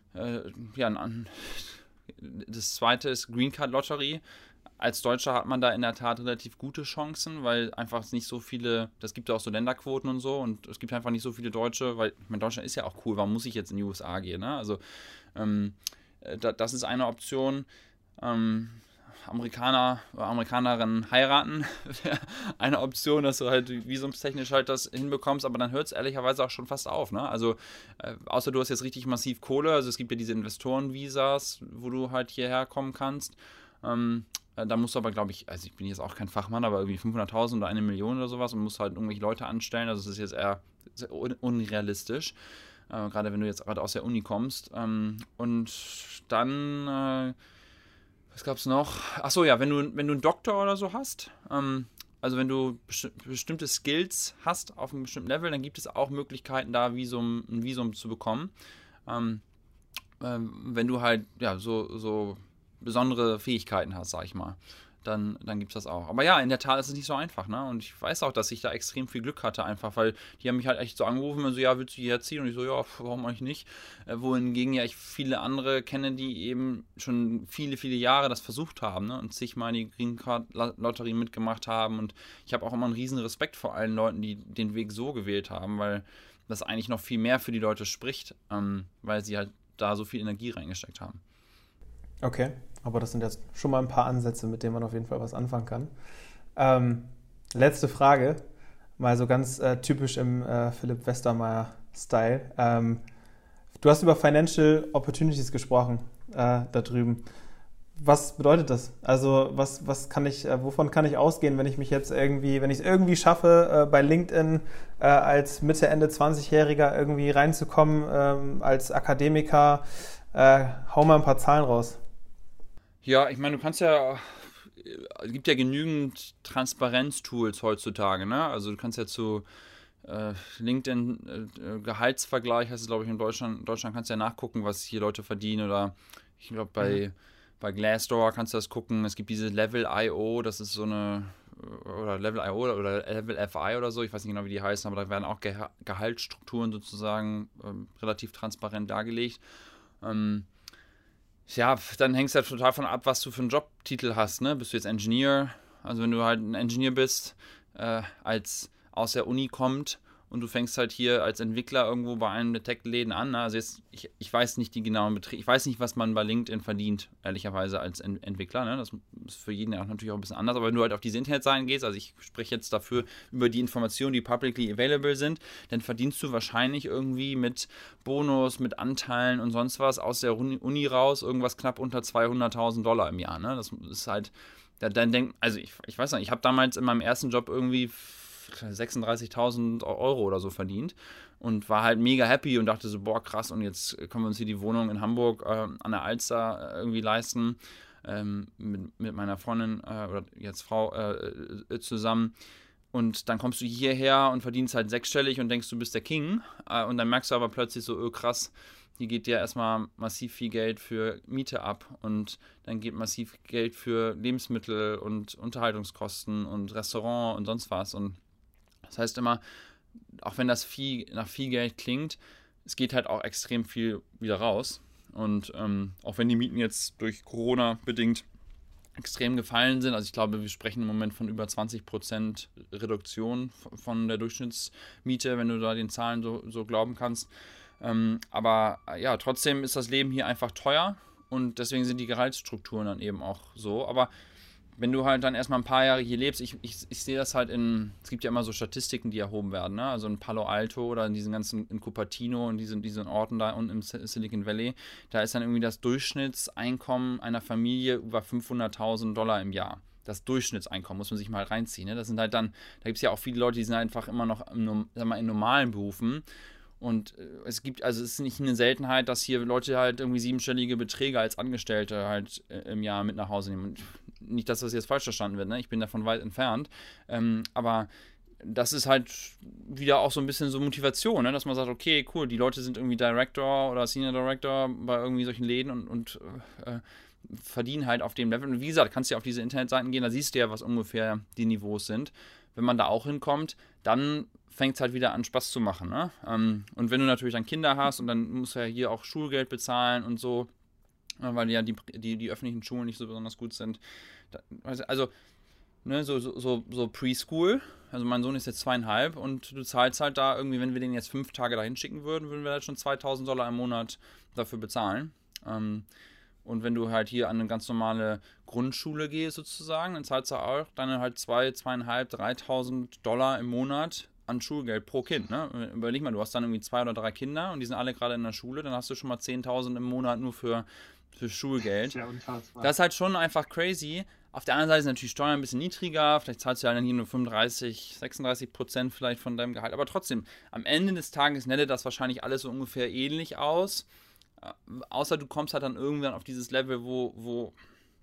das zweite ist Green Card Lottery. Als Deutscher hat man da in der Tat relativ gute Chancen, weil einfach nicht so viele, das gibt ja auch so Länderquoten und so und es gibt einfach nicht so viele Deutsche, weil ich meine, Deutschland ist ja auch cool, warum muss ich jetzt in die USA gehen, ne? Also das ist eine Option. Amerikaner oder Amerikanerinnen heiraten wäre eine Option, dass du halt visumstechnisch halt das hinbekommst, aber dann hört es ehrlicherweise auch schon fast auf, ne? Also außer du hast jetzt richtig massiv Kohle, also es gibt ja diese Investorenvisas, wo du halt hierher kommen kannst. Da musst du aber, glaube ich, also ich bin jetzt auch kein Fachmann, aber irgendwie 500.000 oder 1 Million oder sowas und musst halt irgendwelche Leute anstellen, also es ist jetzt eher unrealistisch, gerade wenn du jetzt gerade aus der Uni kommst. Und dann was gab's noch? Achso, ja, wenn du einen Doktor oder so hast, also wenn du bestimmte Skills hast auf einem bestimmten Level, dann gibt es auch Möglichkeiten, da ein Visum zu bekommen. Wenn du halt ja so besondere Fähigkeiten hast, sag ich mal, dann gibt es das auch. Aber ja, in der Tat ist es nicht so einfach, ne? Und ich weiß auch, dass ich da extrem viel Glück hatte einfach, weil die haben mich halt echt so angerufen und so, ja, willst du hierher ziehen? Und ich so, ja, warum eigentlich nicht? Wohingegen ja ich viele andere kenne, die eben schon viele, viele Jahre das versucht haben, ne? Und zigmal die Green Card Lotterie mitgemacht haben und ich habe auch immer einen riesen Respekt vor allen Leuten, die den Weg so gewählt haben, weil das eigentlich noch viel mehr für die Leute spricht, weil sie halt da so viel Energie reingesteckt haben. Okay, aber das sind jetzt schon mal ein paar Ansätze, mit denen man auf jeden Fall was anfangen kann. Letzte Frage, mal so ganz typisch im Philipp Westermeier-Style. Du hast über Financial Opportunities gesprochen, da drüben. Was bedeutet das? Also wovon kann ich ausgehen, wenn ich mich jetzt wenn ich es irgendwie schaffe, bei LinkedIn als Mitte, Ende 20-Jähriger irgendwie reinzukommen, als Akademiker, hau mal ein paar Zahlen raus. Ja, ich meine, es gibt ja genügend Transparenz-Tools heutzutage, ne? Also du kannst ja zu LinkedIn Gehaltsvergleich, heißt es glaube ich in Deutschland kannst du ja nachgucken, was hier Leute verdienen oder ich glaube bei Glassdoor kannst du das gucken. Es gibt diese Level.io, das ist so eine, oder Level.io oder Level.fi oder so, ich weiß nicht genau, wie die heißen, aber da werden auch Gehaltsstrukturen sozusagen relativ transparent dargelegt. Ja, dann hängt es ja total von ab, was du für einen Jobtitel hast, ne? Bist du jetzt Engineer? Also wenn du halt ein Engineer bist, als aus der Uni kommt und du fängst halt hier als Entwickler irgendwo bei einem der Tech-Läden an, ne? Also jetzt, ich weiß nicht die genauen Beträge, ich weiß nicht, was man bei LinkedIn verdient, ehrlicherweise als Entwickler, ne? Das ist für jeden ja auch natürlich auch ein bisschen anders, aber wenn du halt auf diese Internetseiten gehst, also ich spreche jetzt dafür über die Informationen, die publicly available sind, dann verdienst du wahrscheinlich irgendwie mit Bonus, mit Anteilen und sonst was aus der Uni raus irgendwas knapp unter $200.000 im Jahr, ne? Das ist halt, dann denkt, also ich weiß nicht, ich habe damals in meinem ersten Job irgendwie 36.000 Euro oder so verdient und war halt mega happy und dachte so, boah, krass, und jetzt können wir uns hier die Wohnung in Hamburg an der Alster irgendwie leisten, mit meiner Freundin oder jetzt Frau zusammen. Und dann kommst du hierher und verdienst halt sechsstellig und denkst, du bist der King. Und dann merkst du aber plötzlich so, krass, hier geht dir erstmal massiv viel Geld für Miete ab und dann geht massiv Geld für Lebensmittel und Unterhaltungskosten und Restaurant und sonst was. Und das heißt immer, auch wenn das nach viel Geld klingt, es geht halt auch extrem viel wieder raus. Und auch wenn die Mieten jetzt durch Corona bedingt extrem gefallen sind. Also ich glaube, wir sprechen im Moment von über 20% Reduktion von der Durchschnittsmiete, wenn du da den Zahlen so glauben kannst. Aber ja, trotzdem ist das Leben hier einfach teuer und deswegen sind die Gehaltsstrukturen dann eben auch so. Aber wenn du halt dann erstmal ein paar Jahre hier lebst, ich sehe das halt es gibt ja immer so Statistiken, die erhoben werden, ne? Also in Palo Alto oder in diesen ganzen, in Cupertino und diesen Orten da unten im Silicon Valley, da ist dann irgendwie das Durchschnittseinkommen einer Familie über $500.000 im Jahr. Das Durchschnittseinkommen muss man sich mal reinziehen, ne? Das sind halt dann, da gibt es ja auch viele Leute, die sind einfach immer noch in normalen Berufen. Und es ist nicht eine Seltenheit, dass hier Leute halt irgendwie 7-stellige Beträge als Angestellte halt im Jahr mit nach Hause nehmen. Und nicht, dass das jetzt falsch verstanden wird, ne? Ich bin davon weit entfernt. Aber das ist halt wieder auch so ein bisschen so Motivation, ne? Dass man sagt, okay, cool, die Leute sind irgendwie Director oder Senior Director bei irgendwie solchen Läden und verdienen halt auf dem Level. Und wie gesagt, kannst du ja auf diese Internetseiten gehen, da siehst du ja, was ungefähr die Niveaus sind. Wenn man da auch hinkommt, dann fängt es halt wieder an, Spaß zu machen, ne? Und wenn du natürlich dann Kinder hast und dann musst du ja hier auch Schulgeld bezahlen und so, weil ja die öffentlichen Schulen nicht so besonders gut sind. Also, ne, so Preschool, also mein Sohn ist jetzt 2,5 und du zahlst halt da irgendwie, wenn wir den jetzt 5 Tage dahin schicken würden wir halt schon $2.000 im Monat dafür bezahlen. Und wenn du halt hier an eine ganz normale Grundschule gehst sozusagen, dann zahlst du auch dann halt $2.500, $3.000 im Monat an Schulgeld pro Kind, ne? Überleg mal, du hast dann irgendwie 2 oder 3 Kinder und die sind alle gerade in der Schule, dann hast du schon mal 10.000 im Monat nur für Schulgeld. Ja, unfassbar. Das ist halt schon einfach crazy. Auf der anderen Seite ist natürlich Steuern ein bisschen niedriger, vielleicht zahlst du ja dann hier nur 35-36% vielleicht von deinem Gehalt, aber trotzdem, am Ende des Tages nettet das wahrscheinlich alles so ungefähr ähnlich aus, außer du kommst halt dann irgendwann auf dieses Level, wo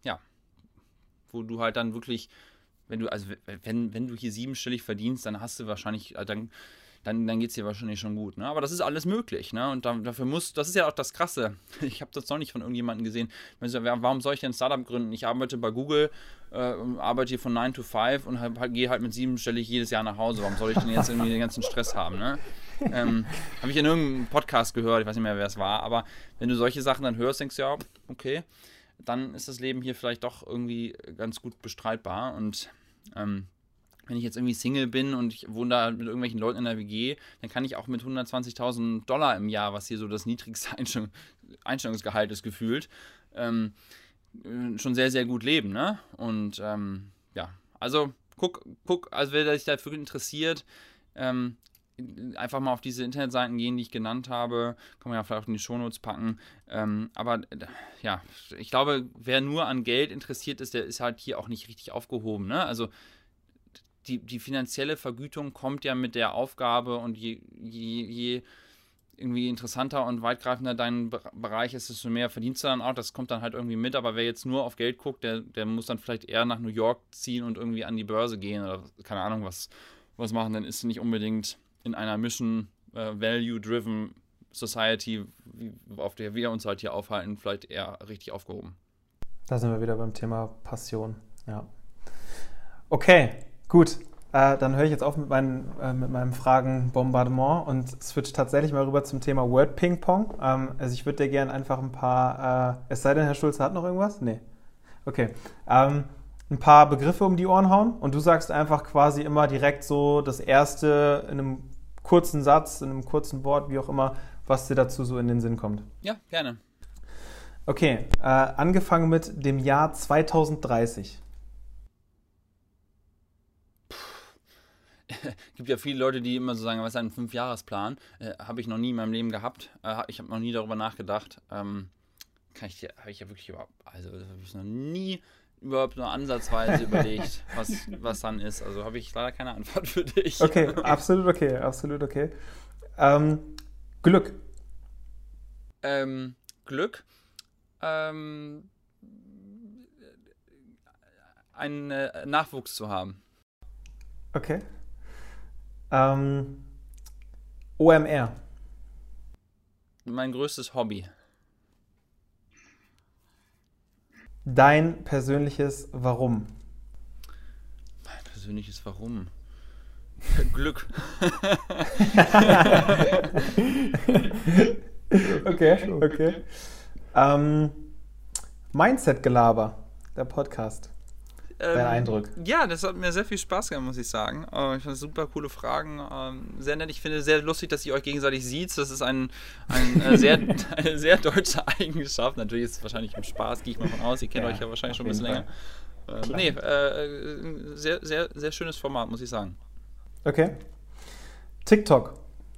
du halt dann wirklich, wenn du hier 7-stellig verdienst, dann hast du wahrscheinlich, dann geht es dir wahrscheinlich schon gut, ne? Aber das ist alles möglich, ne? Und das ist ja auch das Krasse. Ich habe das noch nicht von irgendjemandem gesehen. Warum soll ich denn ein Startup gründen? Ich arbeite bei Google, arbeite hier von 9 to 5 und gehe halt mit 7-stellig jedes Jahr nach Hause. Warum soll ich denn jetzt irgendwie den ganzen Stress haben, ne? Habe ich in irgendeinem Podcast gehört, ich weiß nicht mehr, wer es war, aber wenn du solche Sachen dann hörst, denkst du ja, okay, dann ist das Leben hier vielleicht doch irgendwie ganz gut bestreitbar und wenn ich jetzt irgendwie Single bin und ich wohne da mit irgendwelchen Leuten in der WG, dann kann ich auch mit $120.000 im Jahr, was hier so das niedrigste Einstellungsgehalt ist gefühlt, schon sehr, sehr gut leben, ne? Und ja, also guck, also wer sich dafür interessiert, einfach mal auf diese Internetseiten gehen, die ich genannt habe, kann man ja vielleicht auch in die Shownotes packen, aber ja, ich glaube, wer nur an Geld interessiert ist, der ist halt hier auch nicht richtig aufgehoben, ne? Also die finanzielle Vergütung kommt ja mit der Aufgabe und je irgendwie interessanter und weitgreifender dein Bereich ist, desto mehr verdienst du dann auch, das kommt dann halt irgendwie mit, aber wer jetzt nur auf Geld guckt, der muss dann vielleicht eher nach New York ziehen und irgendwie an die Börse gehen oder keine Ahnung was machen, dann ist nicht unbedingt in einer Mission-Value-driven Society, auf der wir uns halt hier aufhalten, vielleicht eher richtig aufgehoben. Da sind wir wieder beim Thema Passion, ja. Okay, gut. Dann höre ich jetzt auf mit meinem Fragen-Bombardement und switch tatsächlich mal rüber zum Thema Word-Ping-Pong. Also ich würde dir gerne einfach ein paar, es sei denn, Herr Schulze hat noch irgendwas? Nee. Okay. Ein paar Begriffe um die Ohren hauen und du sagst einfach quasi immer direkt so das Erste in einem kurzen Satz, in einem kurzen Wort, wie auch immer, was dir dazu so in den Sinn kommt. Ja, gerne. Okay, angefangen mit dem Jahr 2030. Gibt ja viele Leute, die immer so sagen, was ist ein 5-Jahresplan? Habe ich noch nie in meinem Leben gehabt. Ich habe noch nie darüber nachgedacht. Habe ich ja wirklich habe ich noch nie überhaupt nur ansatzweise überlegt, was dann ist. Also habe ich leider keine Antwort für dich. Okay, absolut okay. Glück. Glück? Einen Nachwuchs zu haben. Okay. OMR. Mein größtes Hobby. Dein persönliches Warum. Mein persönliches Warum? Glück. Okay. Mindset-Gelaber. der Podcast? Dein Eindruck? Ja, das hat mir sehr viel Spaß gemacht, muss ich sagen. Ich fand super coole Fragen. Sehr nett. Ich finde sehr lustig, dass ihr euch gegenseitig sieht. Das ist eine sehr deutsche Eigenschaft. Natürlich ist es wahrscheinlich im Spaß, gehe ich mal von aus. Ihr kennt euch ja wahrscheinlich schon ein bisschen länger. Sehr, sehr, sehr schönes Format, muss ich sagen. Okay. TikTok.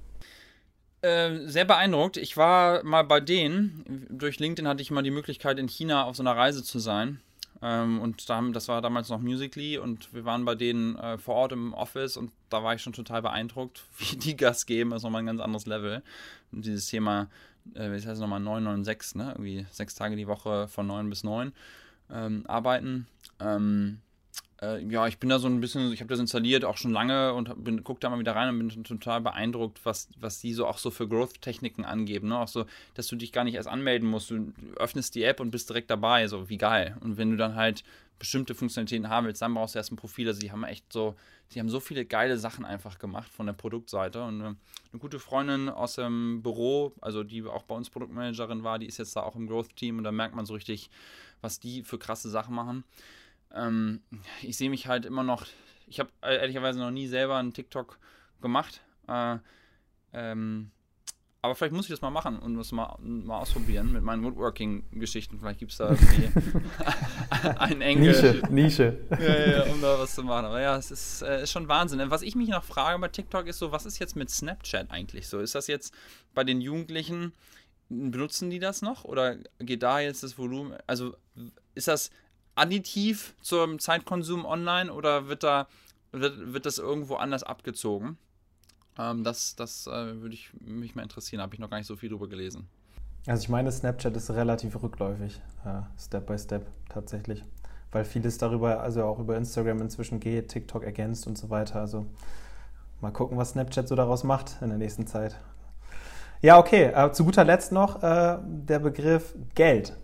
Sehr beeindruckt. Ich war mal bei denen. Durch LinkedIn hatte ich mal die Möglichkeit, in China auf so einer Reise zu sein. Und das war damals noch Musical.ly und wir waren bei denen vor Ort im Office und da war ich schon total beeindruckt, wie die Gas geben. Das ist nochmal ein ganz anderes Level. Und dieses Thema, wie heißt es nochmal, 996, ne? Irgendwie 6 Tage die Woche von 9 bis 9 arbeiten. Ich bin da so ein bisschen, ich habe das installiert auch schon lange und gucke da mal wieder rein und bin total beeindruckt, was die so auch so für Growth-Techniken angeben. Ne? Auch so, dass du dich gar nicht erst anmelden musst. Du öffnest die App und bist direkt dabei. So, wie geil. Und wenn du dann halt bestimmte Funktionalitäten haben willst, dann brauchst du erst ein Profil. Also die haben so viele geile Sachen einfach gemacht von der Produktseite. Und eine gute Freundin aus dem Büro, also die auch bei uns Produktmanagerin war, die ist jetzt da auch im Growth-Team und da merkt man so richtig, was die für krasse Sachen machen. Ich sehe mich halt immer noch, ich habe ehrlicherweise noch nie selber einen TikTok gemacht, aber vielleicht muss ich das mal machen und das mal ausprobieren mit meinen Woodworking-Geschichten. Vielleicht gibt es da einen Engel. Nische. Ja, um da was zu machen. Aber ja, es ist schon Wahnsinn. Was ich mich noch frage bei TikTok ist so, was ist jetzt mit Snapchat eigentlich so? Ist das jetzt bei den Jugendlichen, benutzen die das noch oder geht da jetzt das Volumen, also ist das additiv zum Zeitkonsum online oder wird das irgendwo anders abgezogen? Das würde mich mal interessieren, habe ich noch gar nicht so viel drüber gelesen. Also ich meine, Snapchat ist relativ rückläufig, Step by Step tatsächlich, weil vieles darüber, also auch über Instagram inzwischen geht, TikTok ergänzt und so weiter. Also mal gucken, was Snapchat so daraus macht in der nächsten Zeit. Ja, okay, zu guter Letzt noch der Begriff Geld.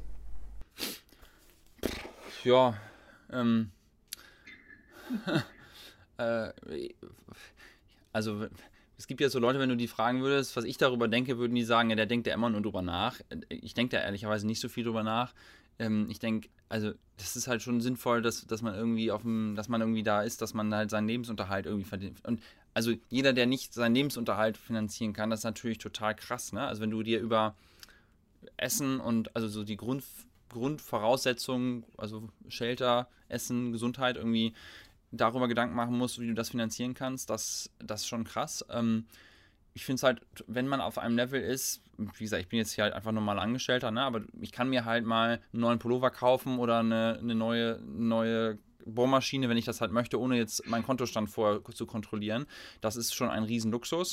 Ja, also es gibt ja so Leute, wenn du die fragen würdest, was ich darüber denke, würden die sagen, ja, der denkt ja immer nur drüber nach. Ich denke da ehrlicherweise nicht so viel drüber nach. Ich denke, also das ist halt schon sinnvoll, dass man irgendwie dass man irgendwie da ist, dass man halt seinen Lebensunterhalt irgendwie verdient. Und also jeder, der nicht seinen Lebensunterhalt finanzieren kann, das ist natürlich total krass, ne? Also wenn du dir über Essen und also so die Grundvoraussetzungen, also Shelter, Essen, Gesundheit irgendwie darüber Gedanken machen musst, wie du das finanzieren kannst, das ist schon krass. Ich finde es halt, wenn man auf einem Level ist, wie gesagt, ich bin jetzt hier halt einfach normal Angestellter, ne, aber ich kann mir halt mal einen neuen Pullover kaufen oder eine neue Bohrmaschine, wenn ich das halt möchte, ohne jetzt meinen Kontostand vorher zu kontrollieren. Das ist schon ein Riesenluxus.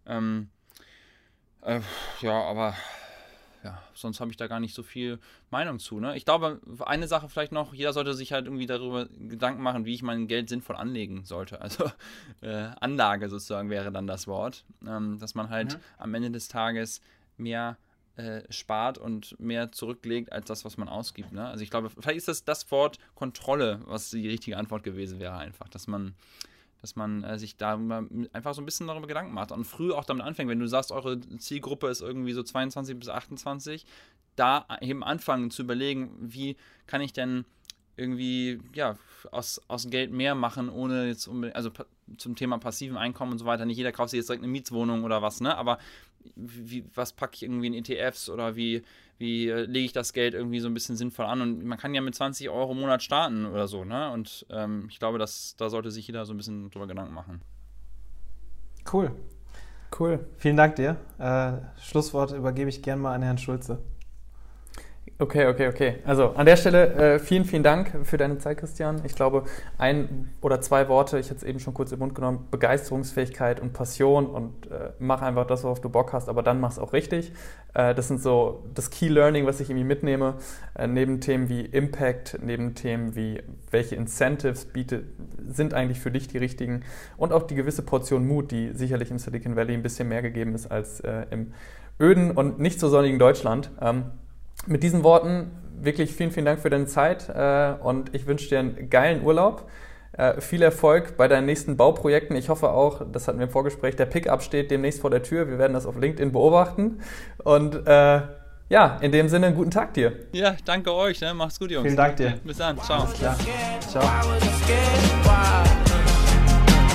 Aber sonst habe ich da gar nicht so viel Meinung zu. Ne? Ich glaube, eine Sache vielleicht noch, jeder sollte sich halt irgendwie darüber Gedanken machen, wie ich mein Geld sinnvoll anlegen sollte. Also Anlage sozusagen wäre dann das Wort. Dass man halt am Ende des Tages mehr spart und mehr zurücklegt als das, was man ausgibt. Ne? Also ich glaube, vielleicht ist das Wort Kontrolle, was die richtige Antwort gewesen wäre einfach, dass man sich da einfach so ein bisschen darüber Gedanken macht und früh auch damit anfängt, wenn du sagst, eure Zielgruppe ist irgendwie so 22 bis 28, da eben anfangen zu überlegen, wie kann ich denn irgendwie aus Geld mehr machen, ohne jetzt also zum Thema passiven Einkommen und so weiter. Nicht jeder kauft sich jetzt direkt eine Mietswohnung oder was, ne? Aber was packe ich irgendwie in ETFs oder wie lege ich das Geld irgendwie so ein bisschen sinnvoll an? Und man kann ja mit 20 € im Monat starten oder so, ne? Und ich glaube, da sollte sich jeder so ein bisschen drüber Gedanken machen. Cool. Vielen Dank dir. Schlusswort übergebe ich gerne mal an Herrn Schulze. Okay. Also an der Stelle vielen, vielen Dank für deine Zeit, Christian. Ich glaube, 1 oder 2 Worte, ich hatte es eben schon kurz im Mund genommen, Begeisterungsfähigkeit und Passion und mach einfach das, worauf du Bock hast, aber dann mach's auch richtig. Das sind so das Key Learning, was ich irgendwie mitnehme, neben Themen wie Impact, neben Themen wie welche Incentives sind eigentlich für dich die richtigen und auch die gewisse Portion Mut, die sicherlich im Silicon Valley ein bisschen mehr gegeben ist als im öden und nicht so sonnigen Deutschland. Mit diesen Worten wirklich vielen, vielen Dank für deine Zeit und ich wünsche dir einen geilen Urlaub. Viel Erfolg bei deinen nächsten Bauprojekten. Ich hoffe auch, das hatten wir im Vorgespräch, der Pickup steht demnächst vor der Tür. Wir werden das auf LinkedIn beobachten. Und Ja, in dem Sinne, einen guten Tag dir. Ja, danke euch. Ne? Macht's gut, Jungs. Vielen Dank dir. Bis dann. Ciao. Ja. Ciao.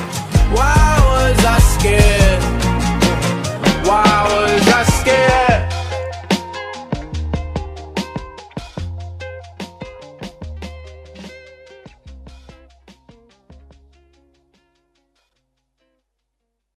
Why was I scared? Why was I scared?